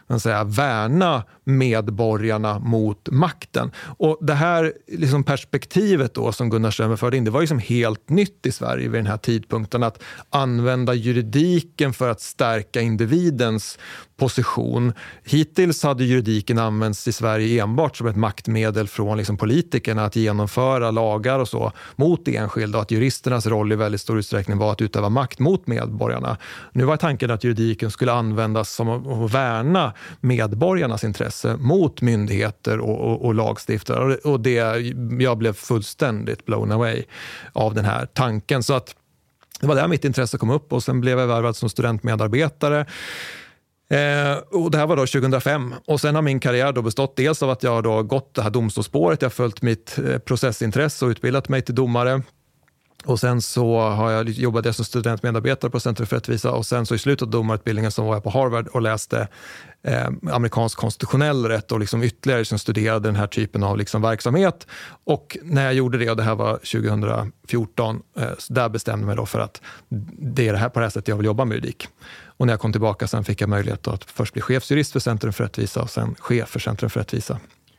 man säga, värna medborgarna mot makten. Och det här liksom perspektivet då som Gunnar Strömmer förde in, det var liksom helt nytt i Sverige vid den här tidpunkten, att använda juridiken för att stärka individens position. Hittills hade juridiken använts i Sverige enbart som ett maktmedel från liksom politikerna att genomföra lagar och så mot enskilda, och att juristernas roll i väldigt stor utsträckning var att utöva makt mot medborgarna. Nu var tanken att juridiken skulle användas som att värna medborgarnas intresse mot myndigheter och, och, och lagstiftare, och det, jag blev fullständigt blown away av den här tanken. Så att det var där mitt intresse kom upp, och sen blev jag värvad som studentmedarbetare. Eh, och det här var då tjugohundrafem, och sen har min karriär då bestått dels av att jag har då gått det här domstolsspåret, jag har följt mitt eh, processintresse och utbildat mig till domare. Och sen så har jag jobbat som studentmedarbetare på Centrum för rättvisa, och sen så i slutet av domarutbildningen så var jag på Harvard och läste eh, amerikansk konstitutionell rätt och liksom ytterligare liksom studerade den här typen av liksom verksamhet. Och när jag gjorde det, och det här var tjugohundrafjorton, eh, så där bestämde jag mig då för att det är det här på det här sättet jag vill jobba med juridik. Och när jag kom tillbaka sen fick jag möjlighet att först bli chefsjurist för Centrum för rättvisa och sen chef för Centrum för rättvisa.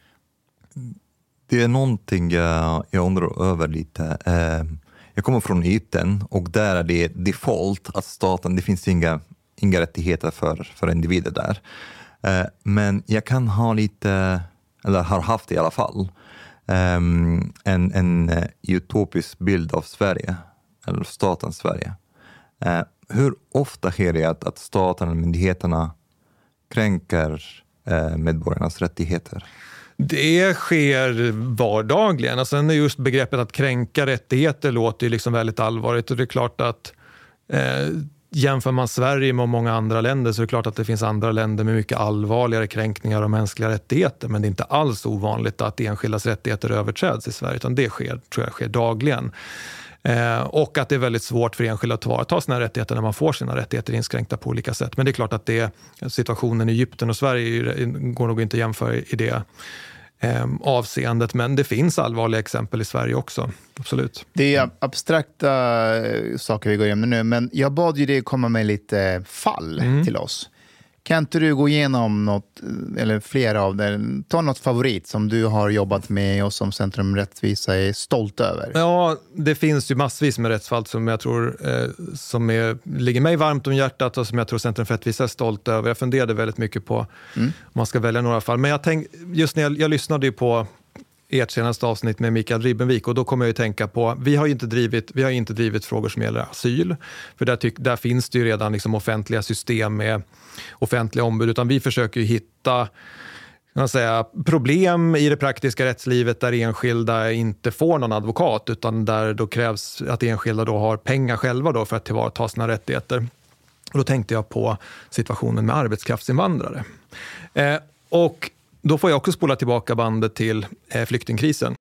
Det är någonting jag, jag undrar över lite. Eh, jag kommer från yten, och där är det default att staten, det finns inga, inga rättigheter för, för individer där. Eh, men jag kan ha lite, eller har haft i alla fall, eh, en, en utopisk bild av Sverige, eller staten Sverige. Eh, hur ofta sker det att, att staten och myndigheterna kränker eh, medborgarnas rättigheter? Det sker vardagligen. Och sen är just begreppet att kränka rättigheter låter ju liksom väldigt allvarligt. Och det är klart att eh, jämför man Sverige med många andra länder, så är det klart att det finns andra länder med mycket allvarligare kränkningar av mänskliga rättigheter. Men det är inte alls ovanligt att enskildas rättigheter överträds i Sverige, utan det sker, tror jag, sker dagligen. Eh, och att det är väldigt svårt för enskilda att tillvarata sina rättigheter när man får sina rättigheter inskränkta på olika sätt. Men det är klart att det, situationen i Egypten och Sverige går nog inte att jämföra i det eh, avseendet. Men det finns allvarliga exempel i Sverige också, absolut. Det är abstrakta saker vi går igenom nu, men jag bad ju dig komma med lite fall mm. till oss. Kan inte du gå igenom något, eller flera av det, ta något favorit som du har jobbat med och som Centrum Rättvisa är stolt över? Ja, det finns ju massvis med rättsfall som jag tror eh, som är, ligger mig varmt om hjärtat och som jag tror Centrum för Rättvisa är stolt över. Jag funderade väldigt mycket på mm. om man ska välja några fall. Men jag tänk, just när jag, jag lyssnade ju på ert senaste avsnitt med Mikael Ribbenvik, och då kommer jag ju tänka på, vi har ju inte drivit, vi har inte drivit frågor som gäller asyl, för där, tyck, där finns det ju redan liksom offentliga system med offentliga ombud, utan vi försöker ju hitta, kan man säga, problem i det praktiska rättslivet där enskilda inte får någon advokat, utan där då krävs att enskilda då har pengar själva då för att tillvarata sina rättigheter. Och då tänkte jag på situationen med arbetskraftsinvandrare. Eh, och då får jag också spola tillbaka bandet till eh, flyktingkrisen.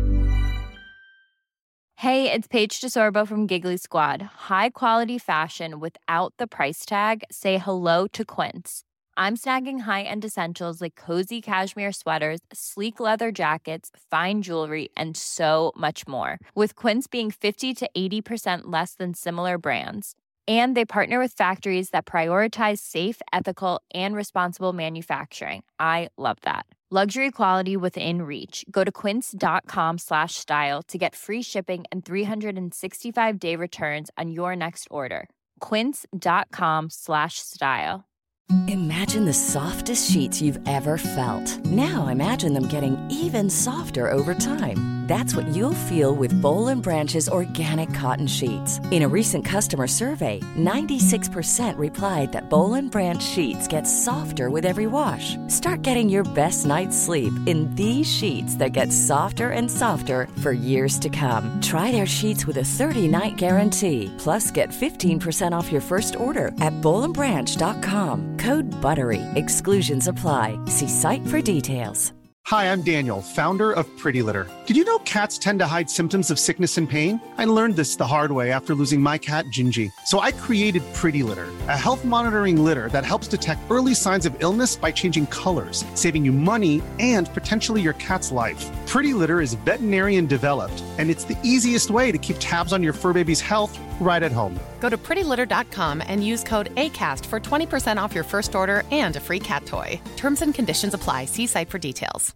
Hey, it's Paige DeSorbo from Giggly Squad. High quality fashion without the price tag. Say hello to Quince. I'm snagging high-end essentials like cozy cashmere sweaters, sleek leather jackets, fine jewelry, and so much more. With Quince being fifty to eighty percent less than similar brands. And they partner with factories that prioritize safe, ethical, and responsible manufacturing. I love that. Luxury quality within reach. Go to quince.com slash style to get free shipping and three sixty-five day returns on your next order. Quince.com slash style. Imagine the softest sheets you've ever felt. Now imagine them getting even softer over time. That's what you'll feel with Boll and Branch's organic cotton sheets. In a recent customer survey, ninety-six percent replied that Boll and Branch sheets get softer with every wash. Start getting your best night's sleep in these sheets that get softer and softer for years to come. Try their sheets with a thirty-night guarantee. Plus, get fifteen percent off your first order at boll and branch dot com. Code BUTTERY. Exclusions apply. See site for details. Hi, I'm Daniel, founder of Pretty Litter. Did you know cats tend to hide symptoms of sickness and pain? I learned this the hard way after losing my cat, Gingy. So I created Pretty Litter, a health monitoring litter that helps detect early signs of illness by changing colors, saving you money and potentially your cat's life. Pretty Litter is veterinarian developed, and it's the easiest way to keep tabs on your fur baby's health right at home. Go to pretty litter dot com and use code ACAST for twenty percent off your first order and a free cat toy. Terms and conditions apply. See site for details.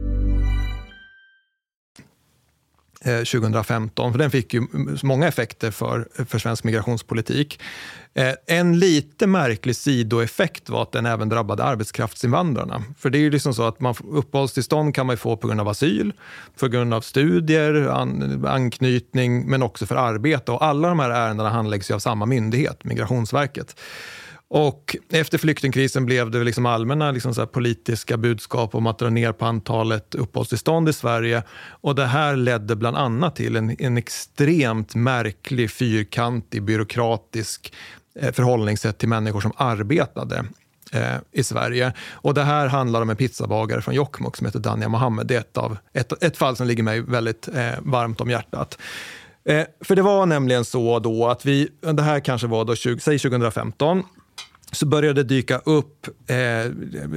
tjugohundrafemton, för den fick ju många effekter för, för svensk migrationspolitik. Eh, en lite märklig sidoeffekt var att den även drabbade arbetskraftsinvandrarna. För det är ju liksom så att man uppehållstillstånd kan man få på grund av asyl, på grund av studier, an, anknytning, men också för arbete. Och alla de här ärendena handläggs ju av samma myndighet, Migrationsverket. Och efter flyktingkrisen blev det liksom allmänna liksom så här politiska budskap om att dra ner på antalet uppehållstillstånd i Sverige. Och det här ledde bland annat till en, en extremt märklig, fyrkantig, byråkratisk eh, förhållningssätt till människor som arbetade eh, i Sverige. Och det här handlar om en pizzabagare från Jokkmokk som heter Dania Mohammed. Det är ett, av, ett, ett fall som ligger mig väldigt eh, varmt om hjärtat. Eh, för det var nämligen så då att vi, det här kanske var då tjugo, säg tjugohundrafemton, så började det dyka upp eh,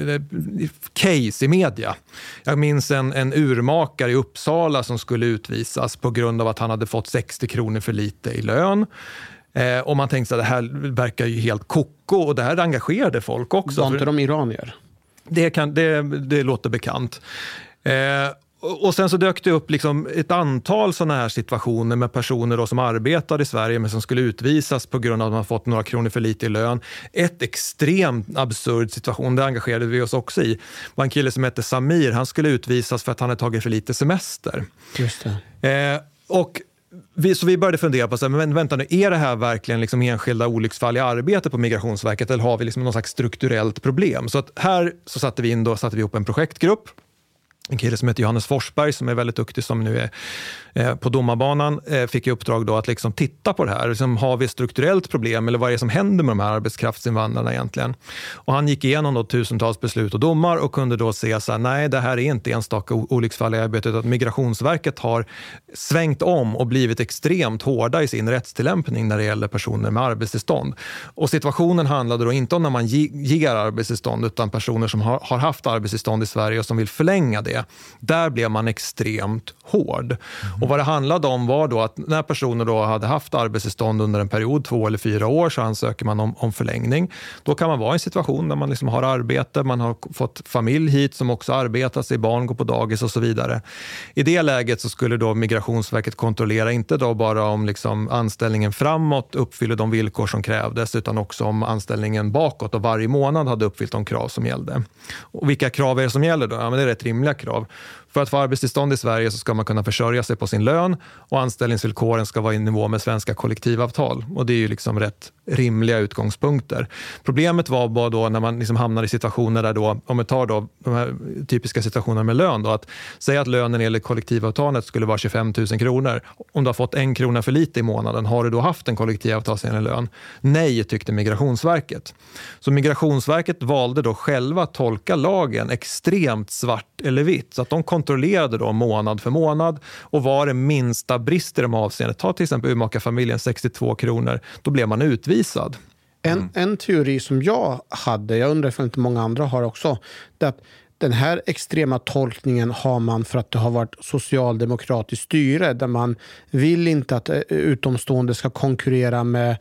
case i media. Jag minns en, en urmakare i Uppsala som skulle utvisas på grund av att han hade fått sextio kronor för lite i lön. Eh, och man tänkte att det här verkar ju helt koko, och det här engagerade folk också. Var inte de iranier? Det, kan, det, det låter bekant. Eh, Och sen så dök det upp liksom ett antal sådana här situationer med personer då som arbetar i Sverige men som skulle utvisas på grund av att man fått några kronor för lite i lön. Ett extremt absurd situation, det engagerade vi oss också i. Det var en kille som hette Samir, han skulle utvisas för att han hade tagit för lite semester. Just det. Eh, och vi, så vi började fundera på, så här, men vänta nu, är det här verkligen liksom enskilda olycksfall i arbete på Migrationsverket, eller har vi liksom någon slags strukturellt problem? Så att här så satte vi in då, satte vi upp en projektgrupp. En kille som heter Johannes Forsberg som är väldigt duktig, som nu är eh, på domarbanan, eh, fick i uppdrag då att liksom titta på det här. Liksom, har vi ett strukturellt problem, eller vad är det som händer med de här arbetskraftsinvandrarna egentligen? Och han gick igenom då tusentals beslut och domar och kunde då se så här, nej, det här är inte enstaka olycksfall i arbetet, att Migrationsverket har svängt om och blivit extremt hårda i sin rättstillämpning när det gäller personer med arbetstillstånd. Och situationen handlade då inte om när man ge, ger arbetstillstånd, utan personer som har, har haft arbetstillstånd i Sverige och som vill förlänga det. Där blev man extremt hård. Mm. Och vad det handlade om var då att när personer då hade haft arbetstillstånd under en period, två eller fyra år, så ansöker man om, om förlängning. Då kan man vara i en situation där man liksom har arbete, man har fått familj hit som också arbetar, sig barn går på dagis och så vidare. I det läget så skulle då Migrationsverket kontrollera inte då bara om liksom anställningen framåt uppfyller de villkor som krävdes, utan också om anställningen bakåt och varje månad hade uppfyllt de krav som gällde. Och vilka krav är det som gäller då? Ja, men det är rätt rimliga krav. För att få arbetstillstånd i Sverige så ska man kunna försörja sig på sin lön, och anställningsvillkoren ska vara i nivå med svenska kollektivavtal. Och det är ju liksom rätt rimliga utgångspunkter. Problemet var bara då när man liksom hamnar i situationer där då, om vi tar då de här typiska situationerna med lön då, att säga att lönen enligt kollektivavtalet skulle vara tjugofem tusen kronor. Om du har fått en krona för lite i månaden, har du då haft en kollektivavtalsenlig lön? Nej, tyckte Migrationsverket. Så Migrationsverket valde då själva att tolka lagen extremt svart eller vitt. Så att de kontrollerade då månad för månad, och var det minsta brist i de avseendet, ta till exempel urmakarfamiljen sextiotvå kronor, då blev man utvisad. En, Mm. en teori som jag hade, jag undrar om inte många andra har också, det är att den här extrema tolkningen har man för att det har varit socialdemokratiskt styre, där man vill inte att utomstående ska konkurrera med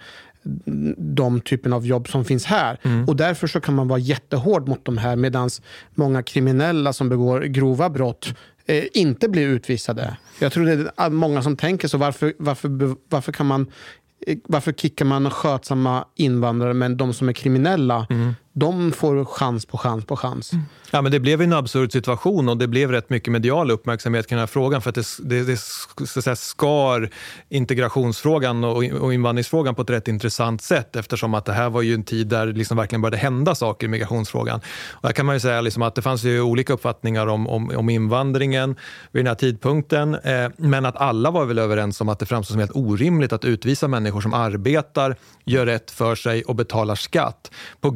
de typen av jobb som finns här. Mm. Och därför så kan man vara jättehård mot de här, medan många kriminella som begår grova brott eh, inte blir utvisade. Jag tror det är många som tänker så, varför, varför, varför kan man varför kickar man skötsamma invandrare, men de som är kriminella, mm. de får chans på chans på chans. Mm. Ja, men det blev en absurd situation, och det blev rätt mycket medial uppmärksamhet kring den här frågan, för att det, det, det så att säga, skar integrationsfrågan och, och invandringsfrågan på ett rätt intressant sätt, eftersom att det här var ju en tid där det liksom verkligen började hända saker i migrationsfrågan. Och där kan man ju säga liksom att det fanns ju olika uppfattningar om, om, om invandringen vid den här tidpunkten, eh, men att alla var väl överens om att det framstår som helt orimligt att utvisa människor som arbetar, gör rätt för sig och betalar skatt på grund av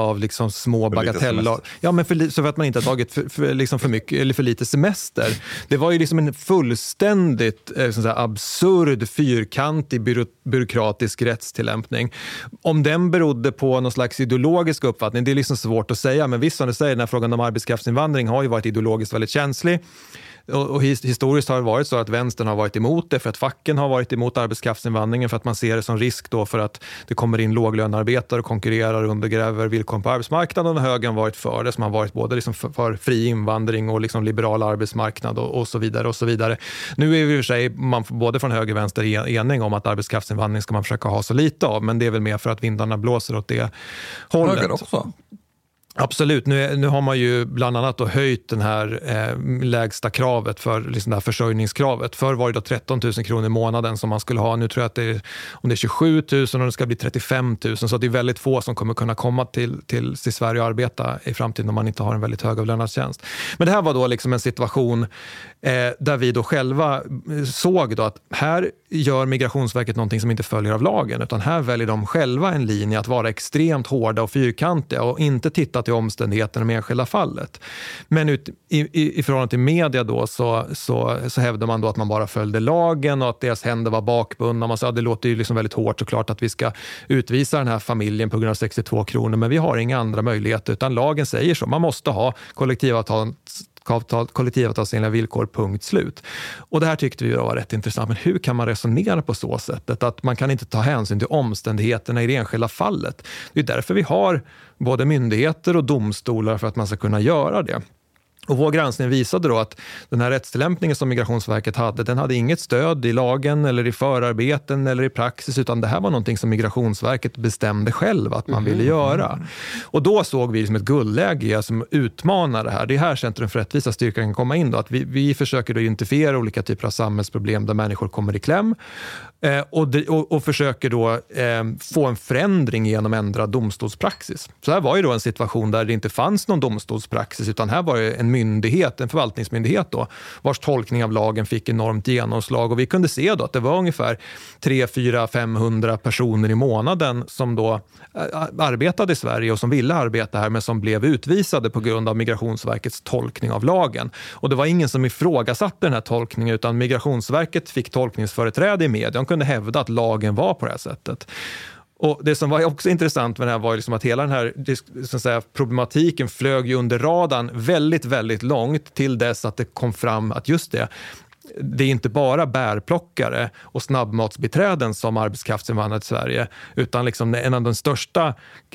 av liksom små bagateller. Ja, men för, så för att man inte har tagit för, för, liksom för mycket eller för lite semester. Det var ju liksom en fullständigt eh, så att säga, absurd, fyrkantig, byro, byråkratisk rättstillämpning. Om den berodde på någon slags ideologisk uppfattning, det är liksom svårt att säga, men visst som du säger, den här frågan om arbetskraftsinvandring har ju varit ideologiskt väldigt känslig. Och historiskt har det varit så att vänstern har varit emot det för att facken har varit emot arbetskraftsinvandringen för att man ser det som risk då för att det kommer in låglönearbetare och konkurrerar och undergräver villkor på arbetsmarknaden, och högern har varit för det, som har varit både liksom för fri invandring och liksom liberal arbetsmarknad och, och så vidare och så vidare. Nu är vi i och för sig man både från höger och vänster enig om att arbetskraftsinvandring ska man försöka ha så lite av, men det är väl mer för att vindarna blåser åt det hållet. Höger också? Absolut. Nu, nu har man ju bland annat då höjt den här eh, lägsta kravet för liksom det här försörjningskravet. Förr var det då tretton tusen kronor i månaden som man skulle ha. Nu tror jag att det är, om det är tjugosju tusen och det ska bli trettiofem tusen. Så det är väldigt få som kommer kunna komma till, till, till Sverige och arbeta i framtiden om man inte har en väldigt högavlönad tjänst. Men det här var då liksom en situation eh, där vi då själva såg då att här gör Migrationsverket någonting som inte följer av lagen, utan här väljer de själva en linje att vara extremt hårda och fyrkantiga och inte titta till omständigheterna med enskilda fallet. Men ut, i, i, i förhållande till media då så, så, så hävdar man då att man bara följde lagen och att deras händer var bakbundna. Man sa att det låter ju liksom väldigt hårt och klart att vi ska utvisa den här familjen på grund av sextiotvå kronor, men vi har inga andra möjligheter, utan lagen säger så. Man måste ha kollektivavtal kollektivavtalsenliga villkor, punkt slut. Och det här tyckte vi var rätt intressant. Men hur kan man resonera på så sättet att man kan inte ta hänsyn till omständigheterna i det enskilda fallet? Det är därför vi har både myndigheter och domstolar för att man ska kunna göra det. Och vår granskning visade då att den här rättstillämpningen som Migrationsverket hade, den hade inget stöd i lagen eller i förarbeten eller i praxis, utan det här var någonting som Migrationsverket bestämde själv att man ville göra. Och då såg vi som ett guldläge som utmanar det här. Det är här Centrum för rättvisa styrka kan komma in då, att vi, vi försöker då identifiera olika typer av samhällsproblem där människor kommer i kläm eh, och, de, och, och försöker då eh, få en förändring genom ändrad domstolspraxis. Så här var ju då en situation där det inte fanns någon domstolspraxis, utan här var ju en myndighet, en förvaltningsmyndighet då, vars tolkning av lagen fick enormt genomslag, och vi kunde se då att det var ungefär tre, fyra, femhundra personer i månaden som då arbetade i Sverige och som ville arbeta här, men som blev utvisade på grund av Migrationsverkets tolkning av lagen. Och det var ingen som ifrågasatte den här tolkningen, utan Migrationsverket fick tolkningsföreträde i media. De kunde hävda att lagen var på det här sättet. Och det som var också intressant med det här var liksom att hela den här så att säga, problematiken flög ju under radarn väldigt, väldigt långt till dess att det kom fram att just det, det är inte bara bärplockare och snabbmatsbiträden som arbetskraftsinvandrar till Sverige, utan liksom en av de största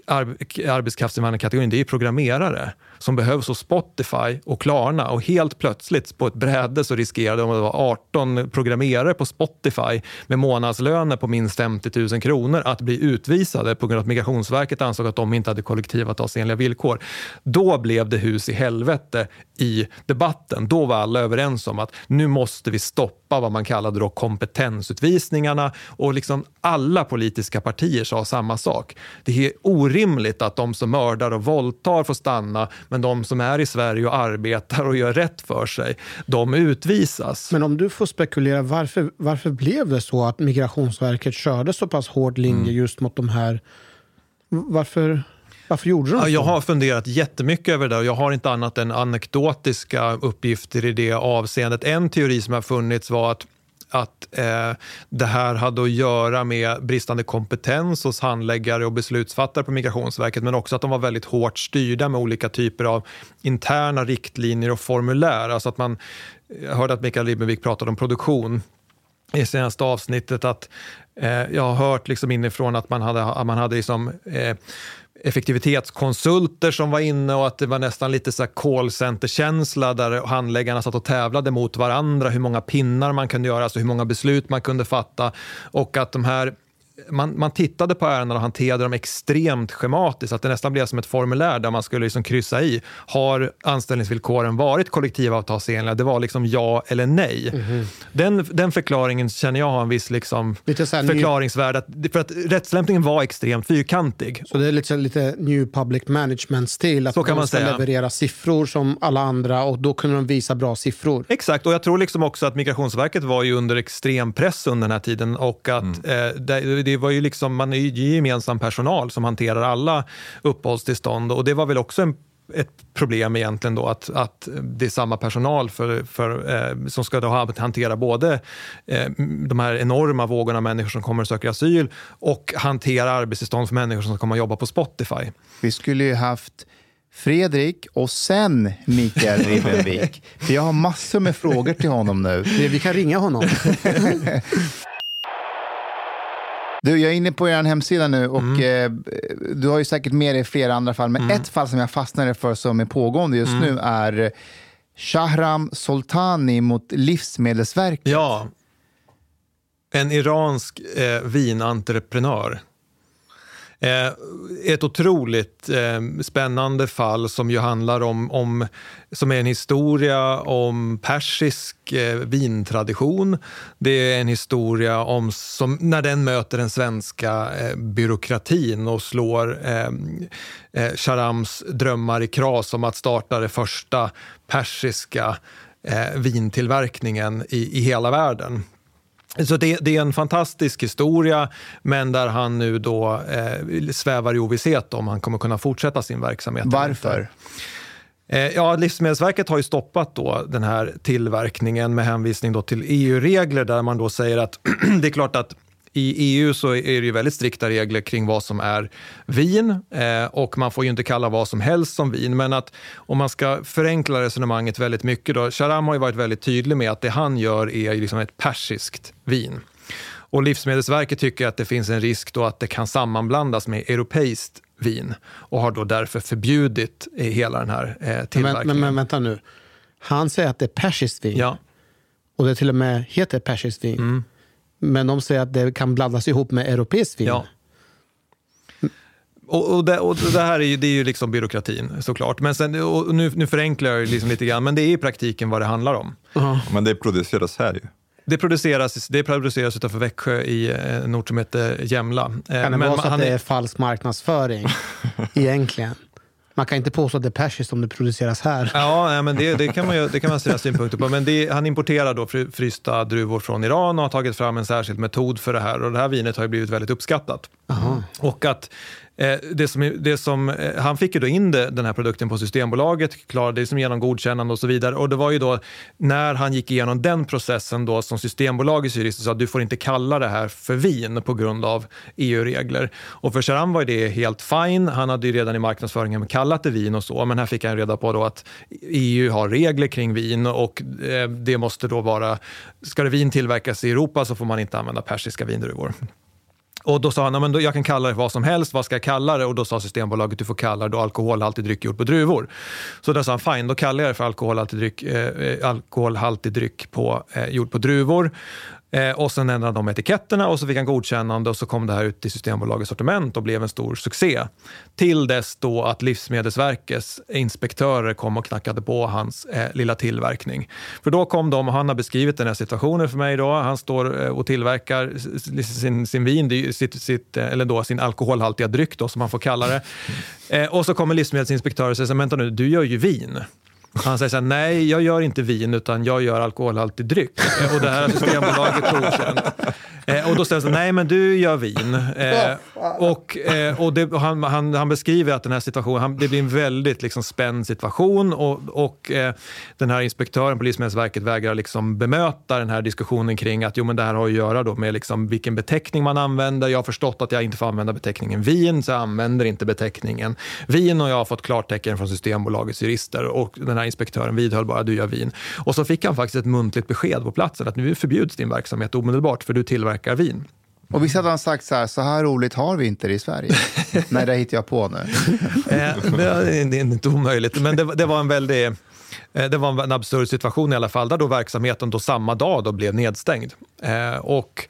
arbetskraftsinvandrarkategorin, det är programmerare som behövs hos Spotify och Klarna, och helt plötsligt på ett bräde så riskerade de att vara arton programmerare på Spotify med månadslöner på minst femtio tusen kronor att bli utvisade på grund av att Migrationsverket ansåg att de inte hade kollektivavtalsenliga villkor. Då blev det hus i helvete i debatten. Då var alla överens om att nu måste vi stoppa vad man kallade då kompetensutvisningarna, och liksom alla politiska partier sa samma sak. Det är orimligt att de som mördar och våldtar får stanna, men de som är i Sverige och arbetar och gör rätt för sig, de utvisas. Men om du får spekulera, varför, varför blev det så att Migrationsverket körde så pass hård linje mm. just mot de här? Varför... Varför gjorde de så? Jag har funderat jättemycket över det, och jag har inte annat än anekdotiska uppgifter i det avseendet. En teori som har funnits var att att eh, det här hade att göra med bristande kompetens hos handläggare och beslutsfattare på Migrationsverket, men också att de var väldigt hårt styrda med olika typer av interna riktlinjer och formulär. Alltså att man, jag hörde att Mikael Ribbenvik pratade om produktion i senaste avsnittet, att eh, jag har hört liksom inifrån att man hade, man hade liksom, eh, effektivitetskonsulter som var inne, och att det var nästan lite så här callcenter-känsla där handläggarna satt och tävlade mot varandra hur många pinnar man kunde göra, alltså hur många beslut man kunde fatta, och att de här Man, man tittade på ärenden och hanterade dem extremt schematiskt, att det nästan blev som ett formulär där man skulle liksom kryssa i, har anställningsvillkoren varit kollektivavtalsenliga? Det var liksom ja eller nej. Mm-hmm. Den, den förklaringen känner jag har en viss liksom förklaringsvärde, att, för att rättslämpningen var extremt fyrkantig. Så det är lite, lite new public management-stil, att så kan man ska säga. leverera siffror som alla andra, och då kunde de visa bra siffror. Exakt, och jag tror liksom också att Migrationsverket var ju under extrem press under den här tiden, och att mm. eh, det, det det var ju liksom, man är ju gemensam personal som hanterar alla uppehållstillstånd, och det var väl också en ett problem egentligen då att, att det är samma personal för, för, eh, som ska då hantera både eh, de här enorma vågorna av människor som kommer och söker asyl och hantera arbetstillstånd för människor som kommer att jobba på Spotify. Vi skulle ju haft Fredrik och sen Mikael Ribbenvik. För jag har massor med frågor till honom nu. Vi kan ringa honom. Du, jag är inne på er hemsida nu och Mm. eh, du har ju säkert med dig flera andra fall. Men Mm. ett fall som jag fastnade för som är pågående just Mm. nu är Shahram Soltani mot Livsmedelsverket. Ja, en iransk eh, vinentreprenör. Eh, ett otroligt eh, spännande fall som ju handlar om, om som är en historia om persisk eh, vintradition. Det är en historia om som, när den möter den svenska eh, byråkratin och slår eh, eh, Shahrams drömmar i kras om att starta det första persiska eh, vintillverkningen i, i hela världen. Så det, det är en fantastisk historia, men där han nu då eh, svävar i ovisshet om han kommer kunna fortsätta sin verksamhet. Varför? Eh, ja, Livsmedelsverket har ju stoppat då den här tillverkningen med hänvisning då till E U-regler där man då säger att det är klart att i E U så är det ju väldigt strikta regler kring vad som är vin eh, och man får ju inte kalla vad som helst som vin, men att om man ska förenkla resonemanget väldigt mycket då, Shahram har ju varit väldigt tydlig med att det han gör är liksom ett persiskt vin. Och Livsmedelsverket tycker att det finns en risk då att det kan sammanblandas med europeiskt vin och har då därför förbjudit hela den här eh, tillverkningen. Men, men, men vänta nu, han säger att det är persiskt vin. Ja. Och det till och med heter persiskt vin. Mm. Men de säger att det kan blandas ihop med europeiskt vin. Ja. Och, och, det, och det här är ju, det är ju liksom byråkratin såklart. Men sen, och nu, nu förenklar jag liksom lite grann, men det är i praktiken vad det handlar om. Uh-huh. Men det produceras här ju. Det produceras, det produceras utanför Växjö i en ort som heter Jämla. Kan det men vara så han att det är är falsk marknadsföring egentligen? Man kan inte påstå att det är persiskt om det produceras här. Ja, nej, men det, det kan man ju, det kan man säga synpunkter på. Men det, han importerar då fry, frysta druvor från Iran och har tagit fram en särskild metod för det här. Och det här vinet har ju blivit väldigt uppskattat. Aha. Och att eh, det som, det som, eh, han fick ju då in det, den här produkten på Systembolaget, klarade det som genom godkännande och så vidare. Och det var ju då när han gick igenom den processen då som Systembolagets jurist sa att du får inte kalla det här för vin på grund av E U-regler. Och för Shahram var det helt fine. Han hade ju redan i marknadsföringen kallat det vin och så. Men här fick han reda på då att E U har regler kring vin och eh, det måste då vara, ska det vin tillverkas i Europa så får man inte använda persiska vindruvor. Och då sa han, men då, jag kan kalla det vad som helst, vad ska jag kalla det? Och då sa Systembolaget, du får kalla det då alkoholhaltig dryck gjord på druvor. Så då sa han, fine, då kallar jag det för alkoholhaltig dryck, eh, alkoholhaltig dryck på, eh, gjord på druvor. Eh, och sen ändrade de etiketterna och så fick han godkännande och så kom det här ut i Systembolagets sortiment och blev en stor succé. Till dess då att Livsmedelsverkets inspektörer kom och knackade på hans eh, lilla tillverkning. För då kom de och han har beskrivit den här situationen för mig då. Han står och tillverkar sin, sin vin, sitt, sitt, eller då sin alkoholhaltiga dryck då som man får kalla det. Eh, och så kommer livsmedelsinspektörer och säger, vänta nu, du gör ju vin. Han säger så här, nej jag gör inte vin utan jag gör alkoholhaltig dryck. Eh, och det här är Systembolaget godkänt. Eh, och då säger han, nej men du gör vin. Eh, och eh, och, det, och han, han, han beskriver att den här situationen, han, det blir en väldigt liksom, spänd situation och, och eh, den här inspektören på Livsmedelsverket vägrar liksom bemöta den här diskussionen kring att jo men det här har att göra då med liksom, vilken beteckning man använder. Jag har förstått att jag inte får använda beteckningen vin så jag använder inte beteckningen vin och jag har fått klartecken från Systembolagets jurister och den här inspektören vidhöll bara du gör vin. Och så fick han faktiskt ett muntligt besked på platsen att nu förbjuds din verksamhet omedelbart för du tillverkar vin. Och visst hade han sagt så här, så här roligt har vi inte det i Sverige. Nej, det hittar jag på nu. eh, det är inte omöjligt, men det, det var en väldigt det var en absurd situation i alla fall, där då verksamheten då samma dag då blev nedstängd. Eh, och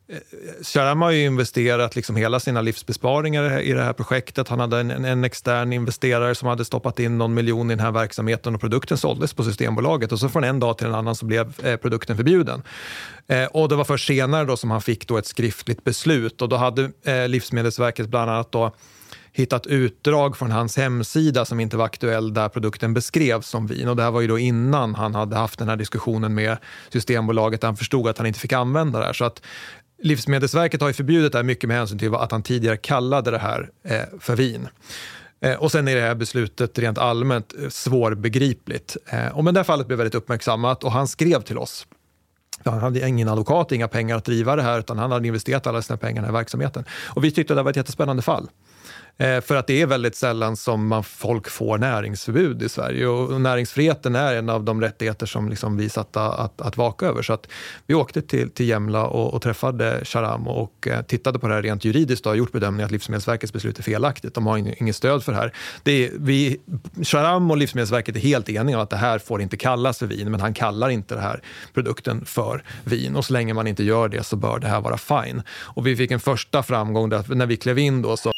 Shahram har ju investerat liksom hela sina livsbesparingar i det här projektet. Han hade en, en extern investerare som hade stoppat in någon miljon i den här verksamheten och produkten såldes på Systembolaget och så från en dag till en annan så blev eh, produkten förbjuden. Eh, och det var först senare då som han fick då ett skriftligt beslut och då hade eh, Livsmedelsverket bland annat då hittat utdrag från hans hemsida som inte var aktuell där produkten beskrevs som vin. Och det här var ju då innan han hade haft den här diskussionen med Systembolaget där han förstod att han inte fick använda det här. Så att Livsmedelsverket har ju förbjudit det här mycket med hänsyn till att han tidigare kallade det här eh, för vin. Eh, och sen är det här beslutet rent allmänt svårbegripligt. Eh, och men det här fallet blev väldigt uppmärksammat och han skrev till oss. Han hade ingen advokat, inga pengar att driva det här, utan han hade investerat alla sina pengar i verksamheten. Och vi tyckte att det var ett jättespännande fall. Eh, för att det är väldigt sällan som man, folk får näringsförbud i Sverige. Och näringsfriheten är en av de rättigheter som liksom vi satt att, att vaka över. Så att vi åkte till, till Gemla och, och träffade Sharam och eh, tittade på det här rent juridiskt och har gjort bedömningen att Livsmedelsverkets beslut är felaktigt. De har in, inget stöd för det här. Det är, vi, Sharam och Livsmedelsverket är helt eniga om att det här får inte kallas för vin, men han kallar inte den här produkten för vin. Och så länge man inte gör det så bör det här vara fine. Och vi fick en första framgång där, när vi klev in då så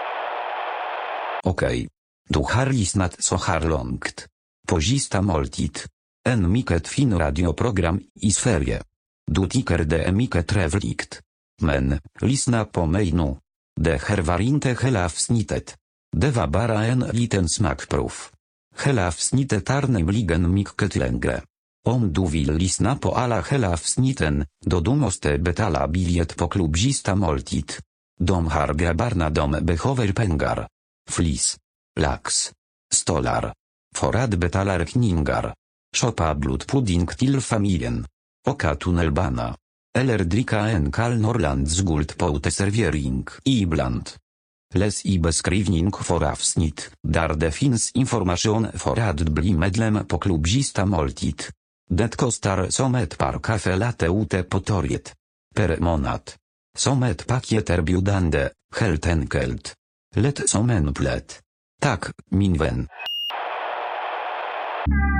Okej. Du har lyssnat så här långt. På sista måltid. En mycket fin radioprogram i Sverige. Du tycker det är mycket trevligt. Men, lyssna på mig nu. Det här var inte hela avsnittet. Det var bara en liten smakprov. Hela avsnittet är nämligen mycket längre. Om du vill lyssna på alla hela avsnitten, då du måste betala biljett på klubb sista måltid. De här grabbarna de behöver pengar. Flis. Lax. Stolar. För att betala räkningar. Shoppa blodpudding till familjen. Åka tunnelbana. Eller dricka en kall Norrlands Guld på uteservering ibland. Läs i beskrivning för avsnitt, där det finns information för att bli medlem på klubb sista måltid. Det kostar som ett par kaffe latte ute på torget. Per månad. Som ett paket erbjudande, helt enkelt. Lätt som en plätt. Tack, min vän.